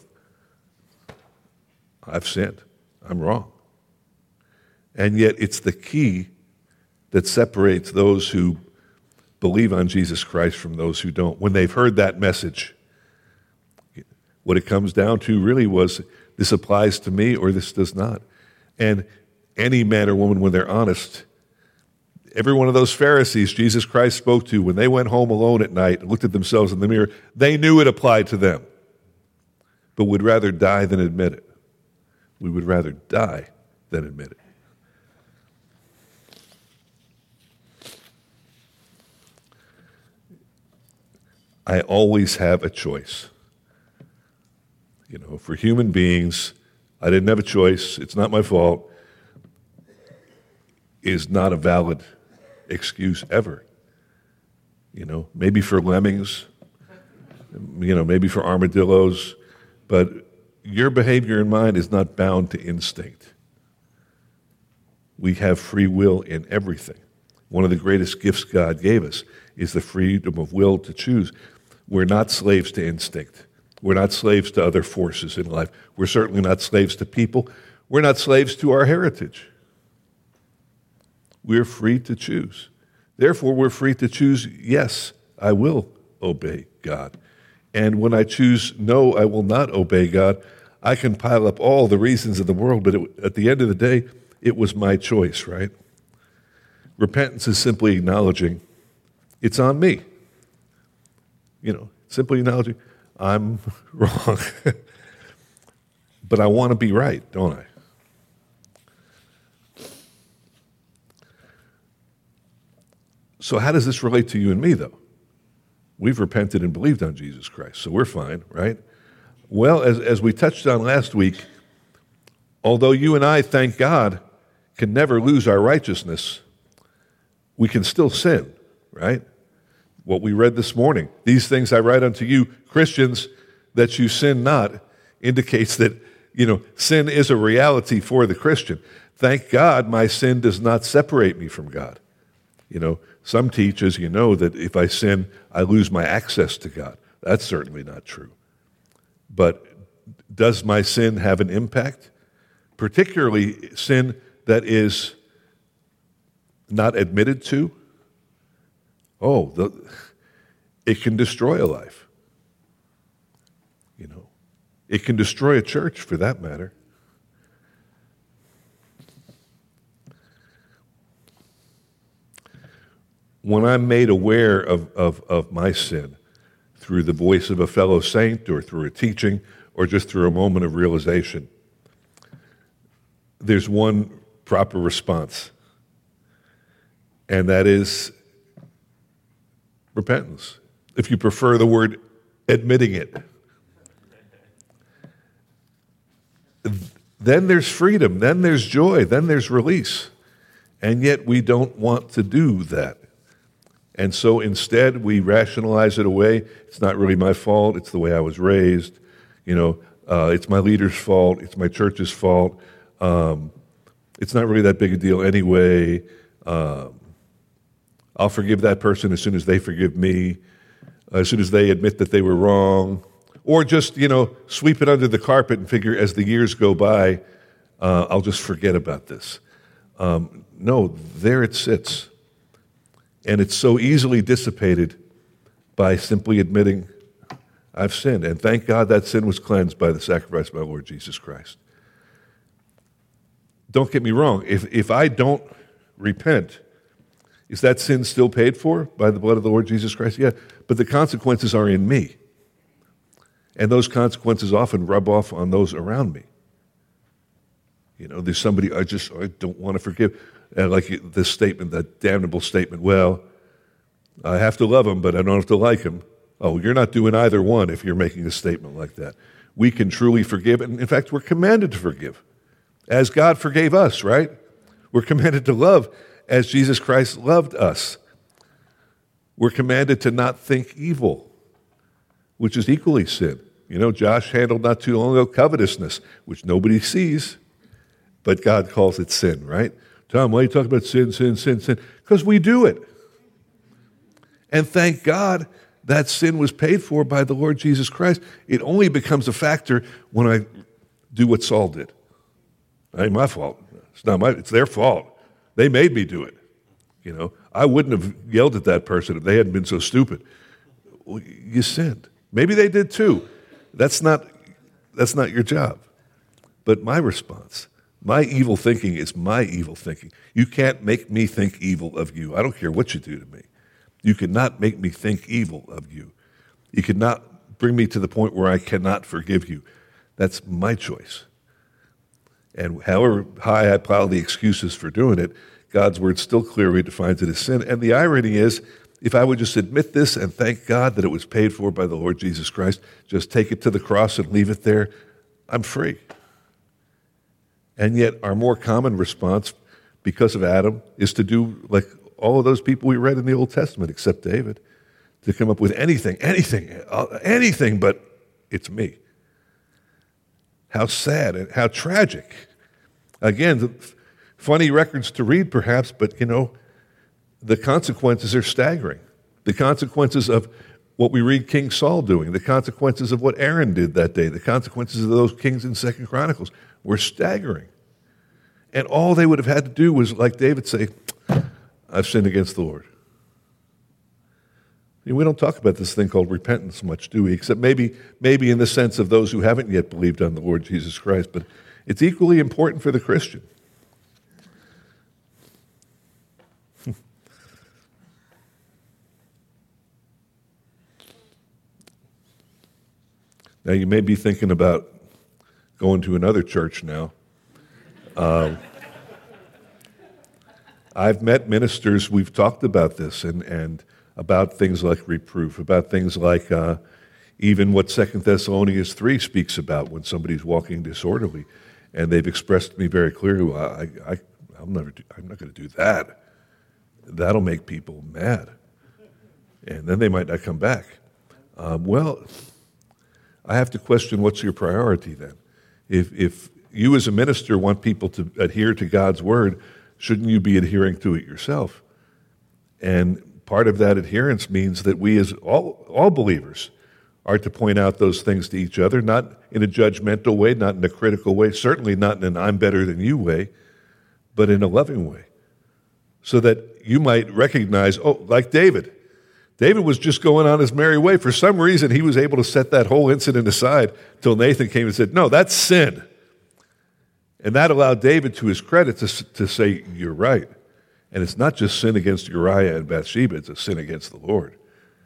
I've sinned, I'm wrong. And yet it's the key that separates those who believe on Jesus Christ from those who don't. When they've heard that message, what it comes down to really was, this applies to me or this does not. And any man or woman, when they're honest, every one of those Pharisees Jesus Christ spoke to, when they went home alone at night and looked at themselves in the mirror, they knew it applied to them, but would rather die than admit it. We would rather die than admit it. I always have a choice. You know, for human beings, I didn't have a choice, it's not my fault, is not a valid excuse ever. You know, maybe for lemmings, you know, maybe for armadillos, but your behavior and mine is not bound to instinct. We have free will in everything. One of the greatest gifts God gave us is the freedom of will to choose. We're not slaves to instinct. We're not slaves to other forces in life. We're certainly not slaves to people. We're not slaves to our heritage. We're free to choose. Therefore, we're free to choose, yes, I will obey God. And when I choose, no, I will not obey God, I can pile up all the reasons in the world, but it, at the end of the day, it was my choice, right? Repentance is simply acknowledging it's on me. You know, simply acknowledging I'm wrong. But I want to be right, don't I? So how does this relate to you and me, though? We've repented and believed on Jesus Christ, so we're fine, right? Well, as, as we touched on last week, although you and I, thank God, can never lose our righteousness, we can still sin, right? What we read this morning, these things I write unto you, Christians, that you sin not, indicates that, you know, sin is a reality for the Christian. Thank God my sin does not separate me from God. You know, some teach, as you know, that if I sin, I lose my access to God. That's certainly not true. But does my sin have an impact? Particularly sin that is not admitted to? Oh, the, it can destroy a life. You know, it can destroy a church, for that matter. When I'm made aware of, of, of my sin through the voice of a fellow saint or through a teaching or just through a moment of realization, there's one proper response, and that is repentance. If you prefer the word admitting it. Then there's freedom, then there's joy, then there's release. And yet we don't want to do that. And so instead we rationalize it away. It's not really my fault, it's the way I was raised. You know, uh, it's my leader's fault, it's my church's fault. Um, it's not really that big a deal anyway. Um, I'll forgive that person as soon as they forgive me, as soon as they admit that they were wrong. Or just, you know, sweep it under the carpet and figure as the years go by, uh, I'll just forget about this. Um, no, there it sits. And it's so easily dissipated by simply admitting, I've sinned. And thank God that sin was cleansed by the sacrifice of my Lord Jesus Christ. Don't get me wrong. If, if I don't repent, is that sin still paid for by the blood of the Lord Jesus Christ? Yeah, but the consequences are in me. And those consequences often rub off on those around me. You know, there's somebody I just I don't want to forgive. And like this statement, that damnable statement, well, I have to love him, but I don't have to like him. Oh, you're not doing either one if you're making a statement like that. We can truly forgive, and in fact, we're commanded to forgive, as God forgave us, right? We're commanded to love as Jesus Christ loved us. We're commanded to not think evil, which is equally sin. You know, Josh handled not too long ago covetousness, which nobody sees, but God calls it sin, right? Tom, why are you talking about sin, sin, sin, sin? Because we do it. And thank God that sin was paid for by the Lord Jesus Christ. It only becomes a factor when I do what Saul did. It ain't my fault. It's not my, it's their fault. They made me do it. You know, I wouldn't have yelled at that person if they hadn't been so stupid. Well, you sinned. Maybe they did too. That's not, that's not your job. But my response, my evil thinking is my evil thinking. You can't make me think evil of you. I don't care what you do to me. You cannot make me think evil of you. You cannot bring me to the point where I cannot forgive you. That's my choice. And however high I pile the excuses for doing it, God's word still clearly defines it as sin. And the irony is, if I would just admit this and thank God that it was paid for by the Lord Jesus Christ, just take it to the cross and leave it there, I'm free. And yet our more common response, because of Adam, is to do like all of those people we read in the Old Testament, except David, to come up with anything, anything, anything but it's me. How sad and how tragic. Again, funny records to read perhaps, but you know, the consequences are staggering. The consequences of what we read King Saul doing, the consequences of what Aaron did that day, the consequences of those kings in Second Chronicles were staggering. And all they would have had to do was, like David, say, I've sinned against the Lord. You know, we don't talk about this thing called repentance much, do we? Except maybe, maybe in the sense of those who haven't yet believed on the Lord Jesus Christ. But it's equally important for the Christian. Now, you may be thinking about going to another church now. Um, I've met ministers, we've talked about this, and, and about things like reproof, about things like uh, even what Second Thessalonians three speaks about when somebody's walking disorderly. And they've expressed to me very clearly, well, I, I, I'll never do, I'm not going to do that. That'll make people mad. And then they might not come back. Um, well... I have to question what's your priority then. If if you as a minister want people to adhere to God's word, shouldn't you be adhering to it yourself? And part of that adherence means that we as all, all believers are to point out those things to each other, not in a judgmental way, not in a critical way, certainly not in an I'm better than you way, but in a loving way. So that you might recognize, oh, like David, David was just going on his merry way. For some reason, he was able to set that whole incident aside till Nathan came and said, no, that's sin. And that allowed David, to his credit, to, to say, you're right. And it's not just sin against Uriah and Bathsheba, it's a sin against the Lord.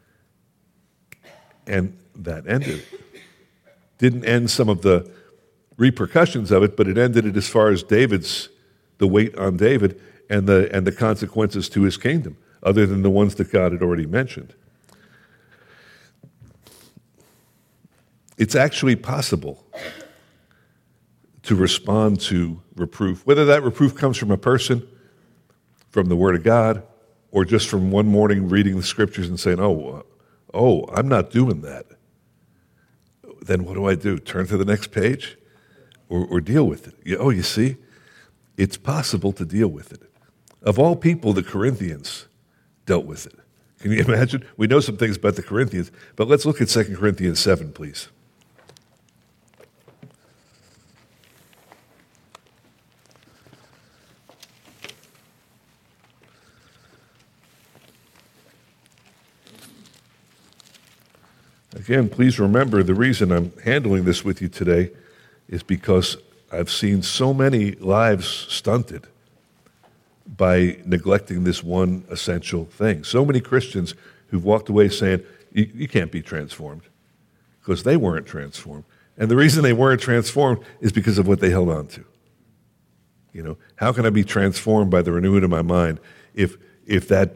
And that ended. Didn't end some of the repercussions of it, but it ended it as far as David's, the weight on David and the, and the consequences to his kingdom, other than the ones that God had already mentioned. It's actually possible to respond to reproof, whether that reproof comes from a person, from the Word of God, or just from one morning reading the Scriptures and saying, oh, oh, I'm not doing that. Then what do I do? Turn to the next page? Or, or deal with it? Oh, you see? It's possible to deal with it. Of all people, the Corinthians dealt with it. Can you imagine? We know some things about the Corinthians, but let's look at Second Corinthians seven, please. Again, please remember the reason I'm handling this with you today is because I've seen so many lives stunted by neglecting this one essential thing. So many Christians who've walked away saying, you, you can't be transformed, because they weren't transformed. And the reason they weren't transformed is because of what they held on to. You know, how can I be transformed by the renewing of my mind if if that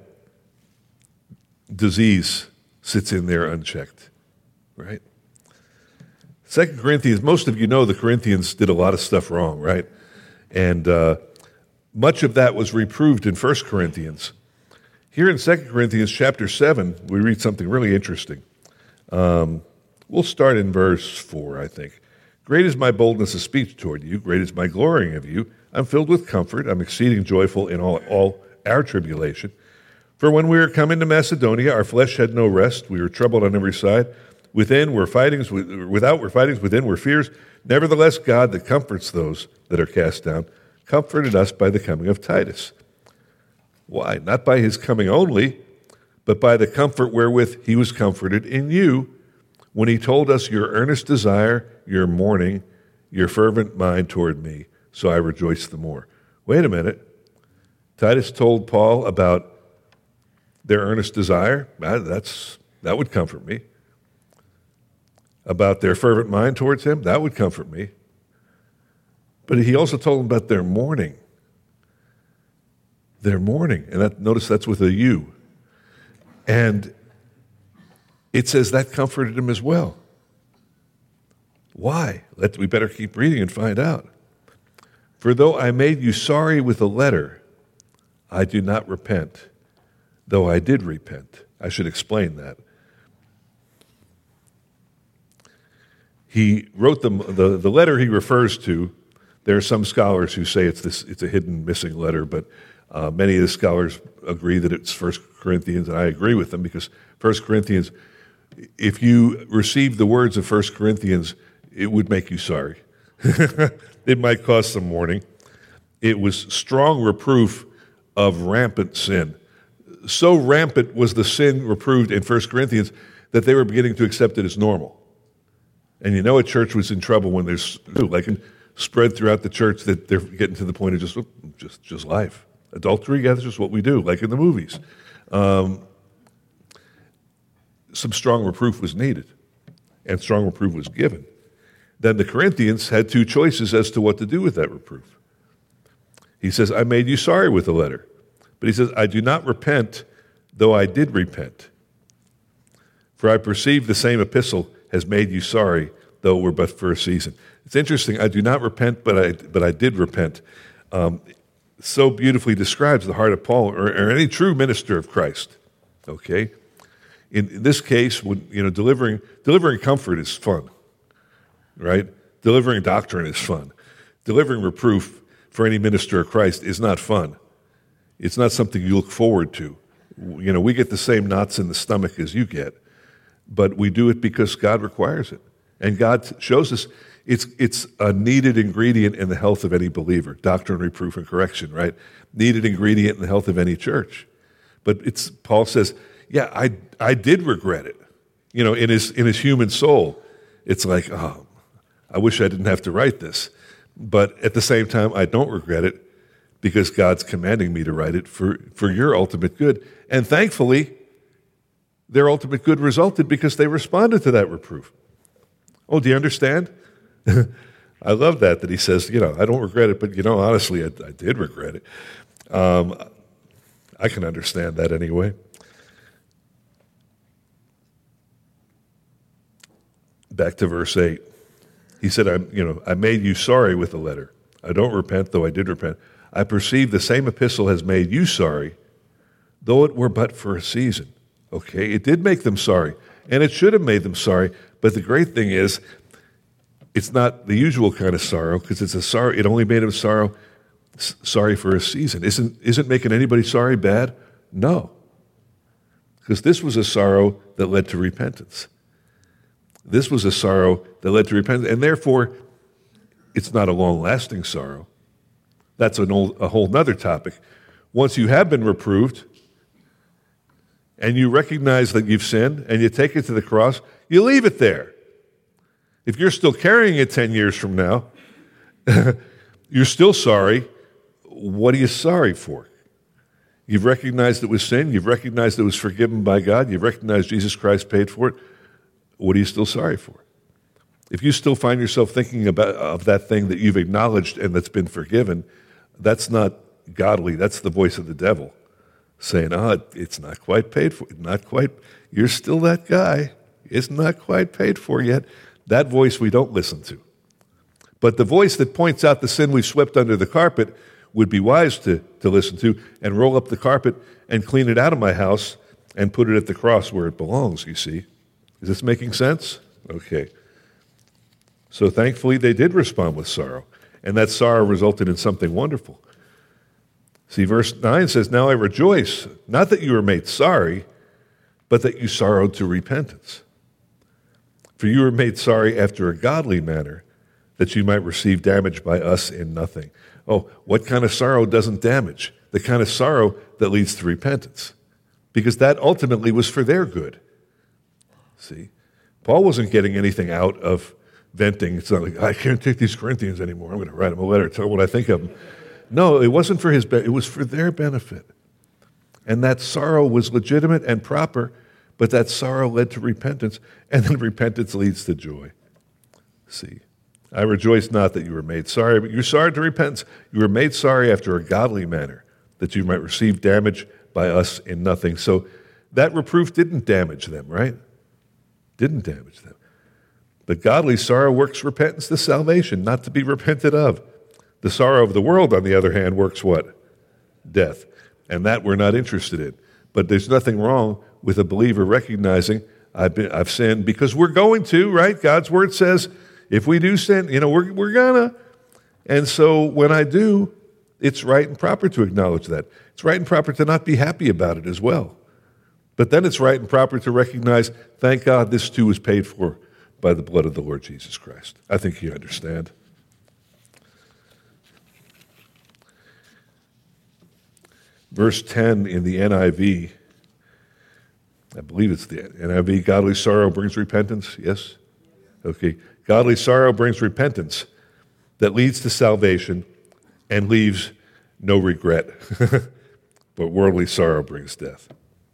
disease sits in there unchecked, right? Second Corinthians, most of you know the Corinthians did a lot of stuff wrong, right? And uh, much of that was reproved in First Corinthians. Here in Second Corinthians chapter seven, we read something really interesting. Um, we'll start in verse four, I think. Great is my boldness of speech toward you. Great is my glorying of you. I'm filled with comfort. I'm exceeding joyful in all, all our tribulation. For when we were coming to Macedonia, our flesh had no rest. We were troubled on every side. Within were fightings, without were fightings, within were fears. Nevertheless, God that comforts those that are cast down, comforted us by the coming of Titus. Why? Not by his coming only, but by the comfort wherewith he was comforted in you, when he told us your earnest desire, your mourning, your fervent mind toward me, so I rejoice the more. Wait a minute. Titus told Paul about their earnest desire. That's, that would comfort me. About their fervent mind towards him, that would comfort me. But he also told them about their mourning. Their mourning. And that, notice that's with a U. And it says that comforted him as well. Why? Let, we better keep reading and find out. For though I made you sorry with a letter, I do not repent, though I did repent. I should explain that. He wrote them, the, the letter he refers to. There are some scholars who say it's this, it's a hidden missing letter, but uh, many of the scholars agree that it's First Corinthians, and I agree with them because First Corinthians, if you received the words of First Corinthians, it would make you sorry. It might cause some mourning. It was strong reproof of rampant sin. So rampant was the sin reproved in First Corinthians that they were beginning to accept it as normal. And you know a church was in trouble when there's like spread throughout the church that they're getting to the point of just just just life. Adultery, yeah, that's just what we do, like in the movies. Um, some strong reproof was needed, and strong reproof was given. Then the Corinthians had two choices as to what to do with that reproof. He says, I made you sorry with the letter. But he says, I do not repent, though I did repent. For I perceive the same epistle has made you sorry, though it were but for a season. It's interesting, I do not repent, but I but I did repent. Um, so beautifully describes the heart of Paul, or, or any true minister of Christ. Okay? In, in this case, when, you know, delivering delivering comfort is fun. Right? Delivering doctrine is fun. Delivering reproof for any minister of Christ is not fun. It's not something you look forward to. You know, we get the same knots in the stomach as you get, but we do it because God requires it. And God shows us it's it's a needed ingredient in the health of any believer. Doctrine, reproof, and correction, right? Needed ingredient in the health of any church. But it's Paul says, yeah, I I did regret it. You know, in his in his human soul, it's like, oh, I wish I didn't have to write this. But at the same time, I don't regret it because God's commanding me to write it for, for your ultimate good. And thankfully, their ultimate good resulted because they responded to that reproof. Oh, do you understand? I love that, that he says, you know, I don't regret it, but, you know, honestly, I, I did regret it. Um, I can understand that anyway. Back to verse eight. He said, I, you know, I made you sorry with the letter. I don't repent, though I did repent. I perceive the same epistle has made you sorry, though it were but for a season. Okay, it did make them sorry, and it should have made them sorry, but the great thing is, it's not the usual kind of sorrow, because it's a sorrow, it only made them sorrow, sorry for a season. Isn't, isn't making anybody sorry bad? No. Because this was a sorrow that led to repentance. This was a sorrow that led to repentance, and therefore, it's not a long-lasting sorrow. That's an old, a whole other topic. Once you have been reproved, and you recognize that you've sinned, and you take it to the cross, you leave it there. If you're still carrying it ten years from now, you're still sorry. What are you sorry for? You've recognized it was sin. You've recognized it was forgiven by God. You've recognized Jesus Christ paid for it. What are you still sorry for? If you still find yourself thinking about of that thing that you've acknowledged and that's been forgiven, that's not godly. That's the voice of the devil saying, oh, it's not quite paid for. Not quite. You're still that guy. It's not quite paid for yet. That voice we don't listen to. But the voice that points out the sin we've swept under the carpet would be wise to, to listen to and roll up the carpet and clean it out of my house and put it at the cross where it belongs, you see. Is this making sense? Okay. So thankfully they did respond with sorrow, and that sorrow resulted in something wonderful. See, verse nine says, now I rejoice, not that you were made sorry, but that you sorrowed to repentance. For you were made sorry after a godly manner, that you might receive damage by us in nothing. Oh, what kind of sorrow doesn't damage? The kind of sorrow that leads to repentance. Because that ultimately was for their good. See, Paul wasn't getting anything out of venting. It's not like, I can't take these Corinthians anymore. I'm going to write them a letter, tell them what I think of them. No, it wasn't for his benefit. It was for their benefit. And that sorrow was legitimate and proper, but that sorrow led to repentance, and then repentance leads to joy. See, I rejoice not that you were made sorry, but you're sorry to repentance. You were made sorry after a godly manner, that you might receive damage by us in nothing. So that reproof didn't damage them, right? Didn't damage them. But godly sorrow works repentance to salvation, not to be repented of. The sorrow of the world, on the other hand, works what? Death. And that we're not interested in. But there's nothing wrong with a believer recognizing I've been, I've sinned, because we're going to, right? God's word says if we do sin, you know, we're, we're gonna. And so when I do, it's right and proper to acknowledge that. It's right and proper to not be happy about it as well. But then it's right and proper to recognize, thank God this too was paid for by the blood of the Lord Jesus Christ. I think you understand. Verse ten in the N I V, I believe it's the N I V, godly sorrow brings repentance, yes? Okay, godly sorrow brings repentance that leads to salvation and leaves no regret. But worldly sorrow brings death.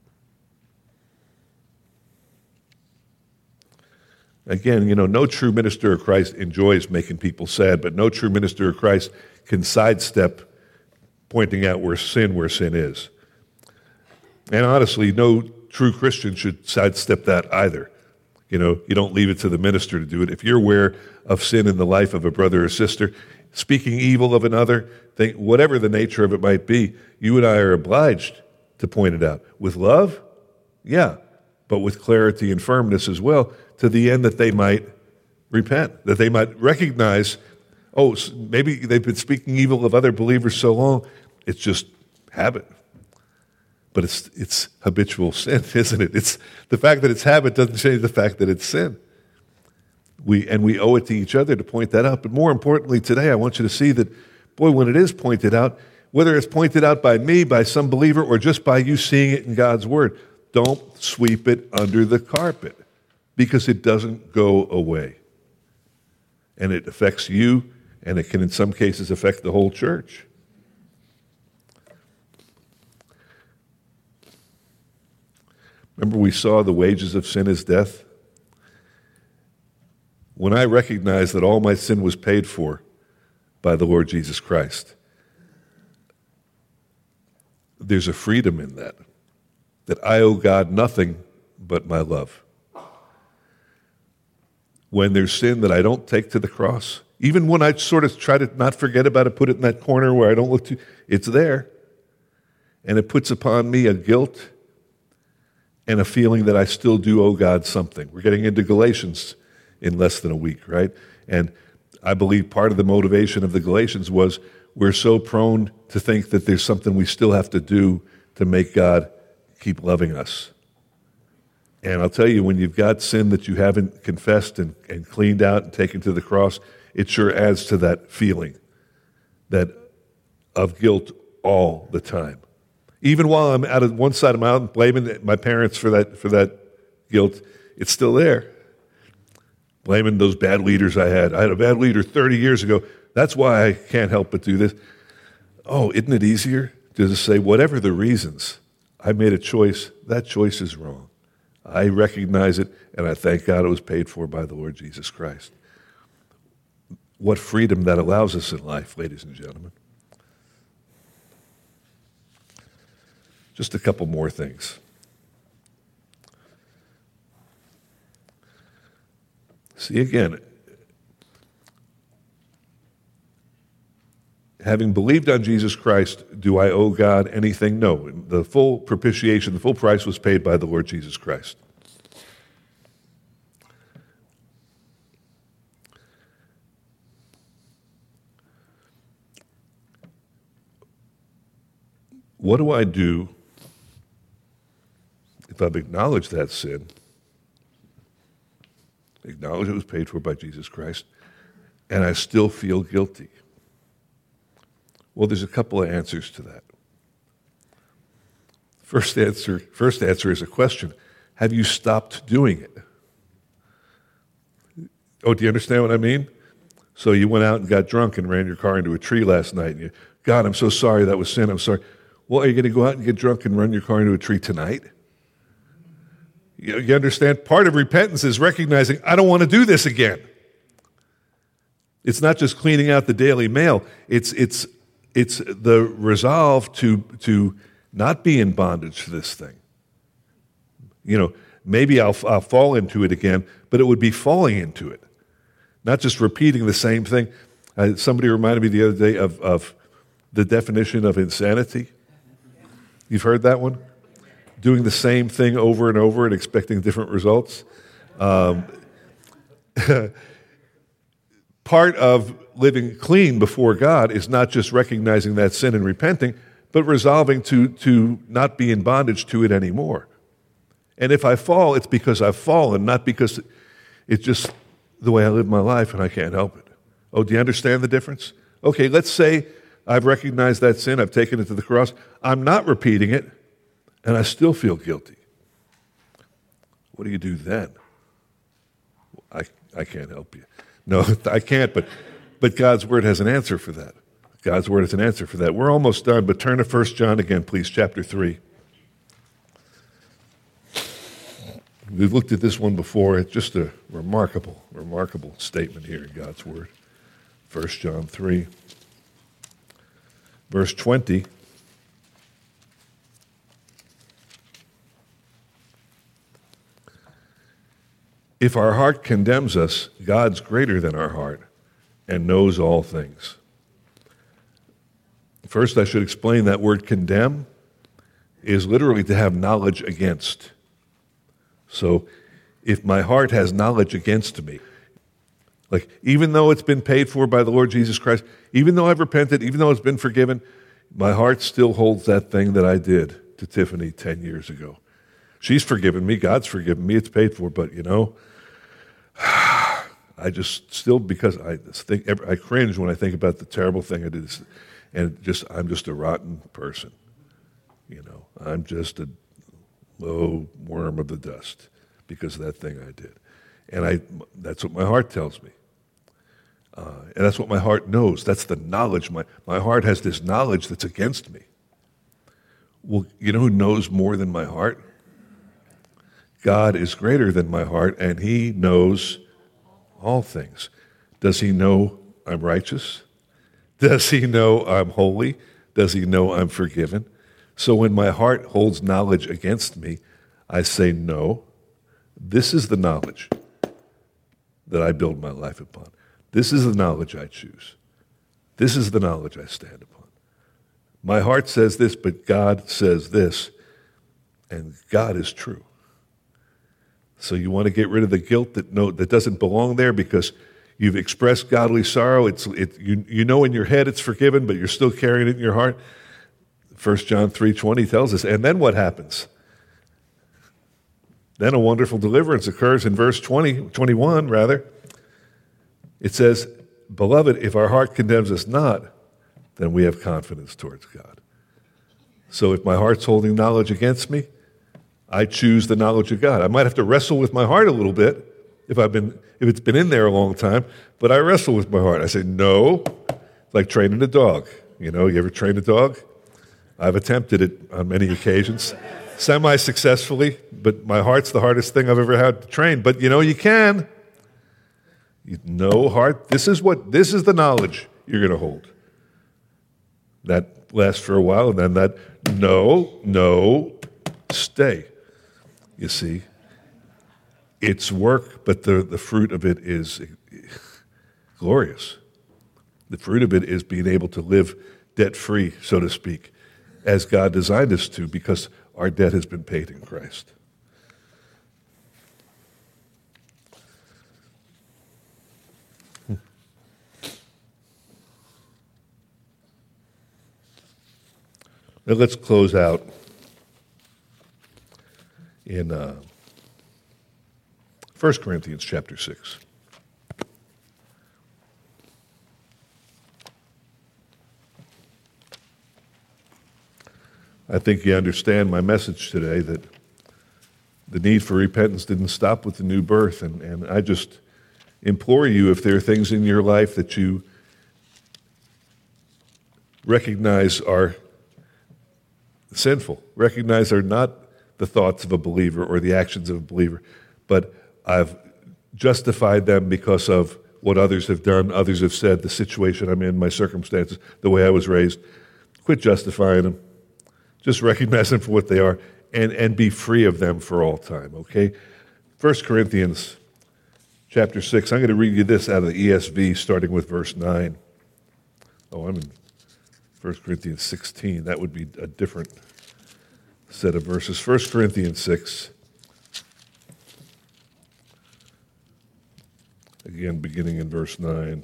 Again, you know, no true minister of Christ enjoys making people sad, but no true minister of Christ can sidestep pointing out where sin, where sin is. And honestly, no true Christian should sidestep that either. You know, you don't leave it to the minister to do it. If you're aware of sin in the life of a brother or sister, speaking evil of another, think, whatever the nature of it might be, you and I are obliged to point it out. With love? Yeah, but with clarity and firmness as well, to the end that they might repent, that they might recognize, oh, maybe they've been speaking evil of other believers so long, it's just habit. But it's it's habitual sin, isn't it? It's the fact that it's habit doesn't change the fact that it's sin. We and we owe it to each other to point that out. But more importantly today, I want you to see that, boy, when it is pointed out, whether it's pointed out by me, by some believer, or just by you seeing it in God's Word, don't sweep it under the carpet, because it doesn't go away. And it affects you, and it can in some cases affect the whole church. Remember we saw the wages of sin is death? When I recognized that all my sin was paid for by the Lord Jesus Christ, there's a freedom in that, that I owe God nothing but my love. When there's sin that I don't take to the cross, even when I sort of try to not forget about it, put it in that corner where I don't look to, it's there. And it puts upon me a guilt and a feeling that I still do owe God something. We're getting into Galatians in less than a week, right? And I believe part of the motivation of the Galatians was we're so prone to think that there's something we still have to do to make God keep loving us. And I'll tell you, when you've got sin that you haven't confessed and, and cleaned out and taken to the cross, it sure adds to that feeling that of guilt all the time. Even while I'm out of one side of my mouth blaming my parents for that for that guilt, it's still there. Blaming those bad leaders I had. I had a bad leader thirty years ago. That's why I can't help but do this. Oh, isn't it easier to just say, whatever the reasons, I made a choice. That choice is wrong. I recognize it, and I thank God it was paid for by the Lord Jesus Christ. What freedom that allows us in life, ladies and gentlemen. Just a couple more things. See, again, having believed on Jesus Christ, do I owe God anything? No. The full propitiation, the full price was paid by the Lord Jesus Christ. What do I do if I've acknowledged that sin, acknowledge it was paid for by Jesus Christ, and I still feel guilty? Well, there's a couple of answers to that. First answer, first answer is a question. Have you stopped doing it? Oh, do you understand what I mean? So you went out and got drunk and ran your car into a tree last night, and you, God, I'm so sorry, that was sin, I'm sorry. Well, are you going to go out and get drunk and run your car into a tree tonight? You, you understand? Part of repentance is recognizing, I don't want to do this again. It's not just cleaning out the Daily Mail. It's it's it's the resolve to to not be in bondage to this thing. You know, maybe I'll, I'll fall into it again, but it would be falling into it, not just repeating the same thing. Uh, somebody reminded me the other day of, of the definition of insanity. You've heard that one? Doing the same thing over and over and expecting different results. Um, part of living clean before God is not just recognizing that sin and repenting, but resolving to, to not be in bondage to it anymore. And if I fall, it's because I've fallen, not because it's just the way I live my life and I can't help it. Oh, do you understand the difference? Okay, let's say I've recognized that sin, I've taken it to the cross, I'm not repeating it, and I still feel guilty. What do you do then? I, I can't help you. No, I can't, but, but God's Word has an answer for that. God's Word has an answer for that. We're almost done, but turn to First John again, please, chapter three. We've looked at this one before. It's just a remarkable, remarkable statement here in God's Word. First John three, verse twenty. If our heart condemns us, God's greater than our heart and knows all things. First, I should explain that word condemn is literally to have knowledge against. So if my heart has knowledge against me, like even though it's been paid for by the Lord Jesus Christ, even though I've repented, even though it's been forgiven, my heart still holds that thing that I did to Tiffany ten years ago. She's forgiven me, God's forgiven me, it's paid for, but you know, I just still, because I think, I cringe when I think about the terrible thing I did, and just I'm just a rotten person. You know, I'm just a low worm of the dust because of that thing I did. And I that's what my heart tells me. Uh, and that's what my heart knows. That's the knowledge. My, my heart has this knowledge that's against me. Well, you know who knows more than my heart? God is greater than my heart, and He knows all things. Does He know I'm righteous? Does He know I'm holy? Does He know I'm forgiven? So when my heart holds knowledge against me, I say, no, this is the knowledge that I build my life upon. This is the knowledge I choose. This is the knowledge I stand upon. My heart says this, but God says this, and God is true. So you want to get rid of the guilt that no, that doesn't belong there because you've expressed godly sorrow. It's it, you, you know in your head it's forgiven, but you're still carrying it in your heart. First John three twenty tells us, and then what happens? Then a wonderful deliverance occurs in verse twenty, twenty-one, rather. It says, beloved, if our heart condemns us not, then we have confidence towards God. So if my heart's holding knowledge against me, I choose the knowledge of God. I might have to wrestle with my heart a little bit if I've been if it's been in there a long time, but I wrestle with my heart. I say, no, it's like training a dog. You know, you ever train a dog? I've attempted it on many occasions, semi-successfully, but my heart's the hardest thing I've ever had to train. But you know, you can. You know, heart, this is what this is the knowledge you're going to hold. That lasts for a while, and then that no, no, stay. You see, it's work, but the, the fruit of it is glorious. The fruit of it is being able to live debt-free, so to speak, as God designed us to, because our debt has been paid in Christ. Hmm. Now let's close out in uh, First Corinthians chapter six. I think you understand my message today that the need for repentance didn't stop with the new birth, and, and I just implore you, if there are things in your life that you recognize are sinful, recognize are not the thoughts of a believer or the actions of a believer, but I've justified them because of what others have done, others have said, the situation I'm in, my circumstances, the way I was raised. Quit justifying them. Just recognize them for what they are and, and be free of them for all time, okay? First Corinthians chapter six, I'm going to read you this out of the E S V, starting with verse nine. Oh, I'm in First Corinthians sixteen. That would be a different set of verses. First Corinthians six. Again, beginning in verse nine.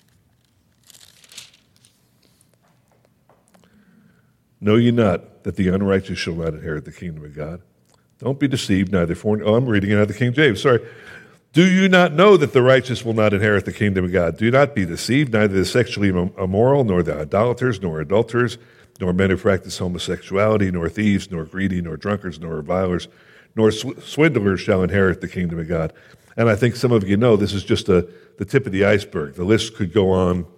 Know ye not that the unrighteous shall not inherit the kingdom of God? Don't be deceived, neither for... Oh, I'm reading it out of the King James, sorry. Do you not know that the righteous will not inherit the kingdom of God? Do not be deceived, neither the sexually immoral, nor the idolaters, nor adulterers, nor men who practice homosexuality, nor thieves, nor greedy, nor drunkards, nor revilers, nor sw- swindlers shall inherit the kingdom of God. And I think some of you know this is just a, the tip of the iceberg. The list could go on.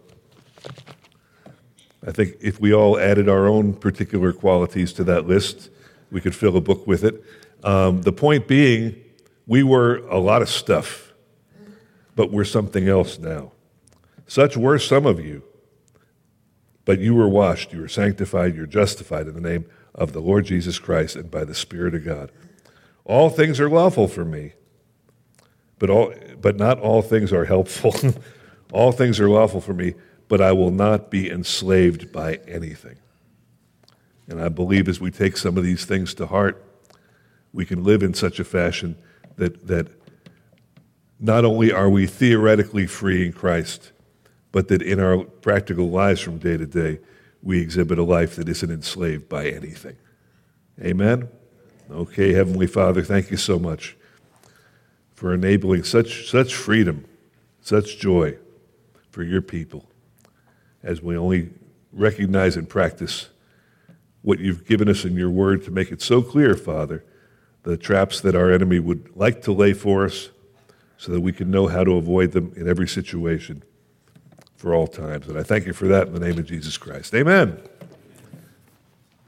I think if we all added our own particular qualities to that list, we could fill a book with it. Um, the point being, we were a lot of stuff, but we're something else now. Such were some of you, but you were washed, you were sanctified, you're justified in the name of the Lord Jesus Christ and by the Spirit of God. All things are lawful for me, but all, but not all things are helpful. All things are lawful for me, but I will not be enslaved by anything. And I believe as we take some of these things to heart, we can live in such a fashion that, that not only are we theoretically free in Christ, but that in our practical lives from day to day, we exhibit a life that isn't enslaved by anything. Amen? Okay, Heavenly Father, thank you so much for enabling such, such freedom, such joy for your people as we only recognize and practice what you've given us in your word to make it so clear, Father, the traps that our enemy would like to lay for us so that we can know how to avoid them in every situation for all times. And I thank you for that in the name of Jesus Christ. Amen.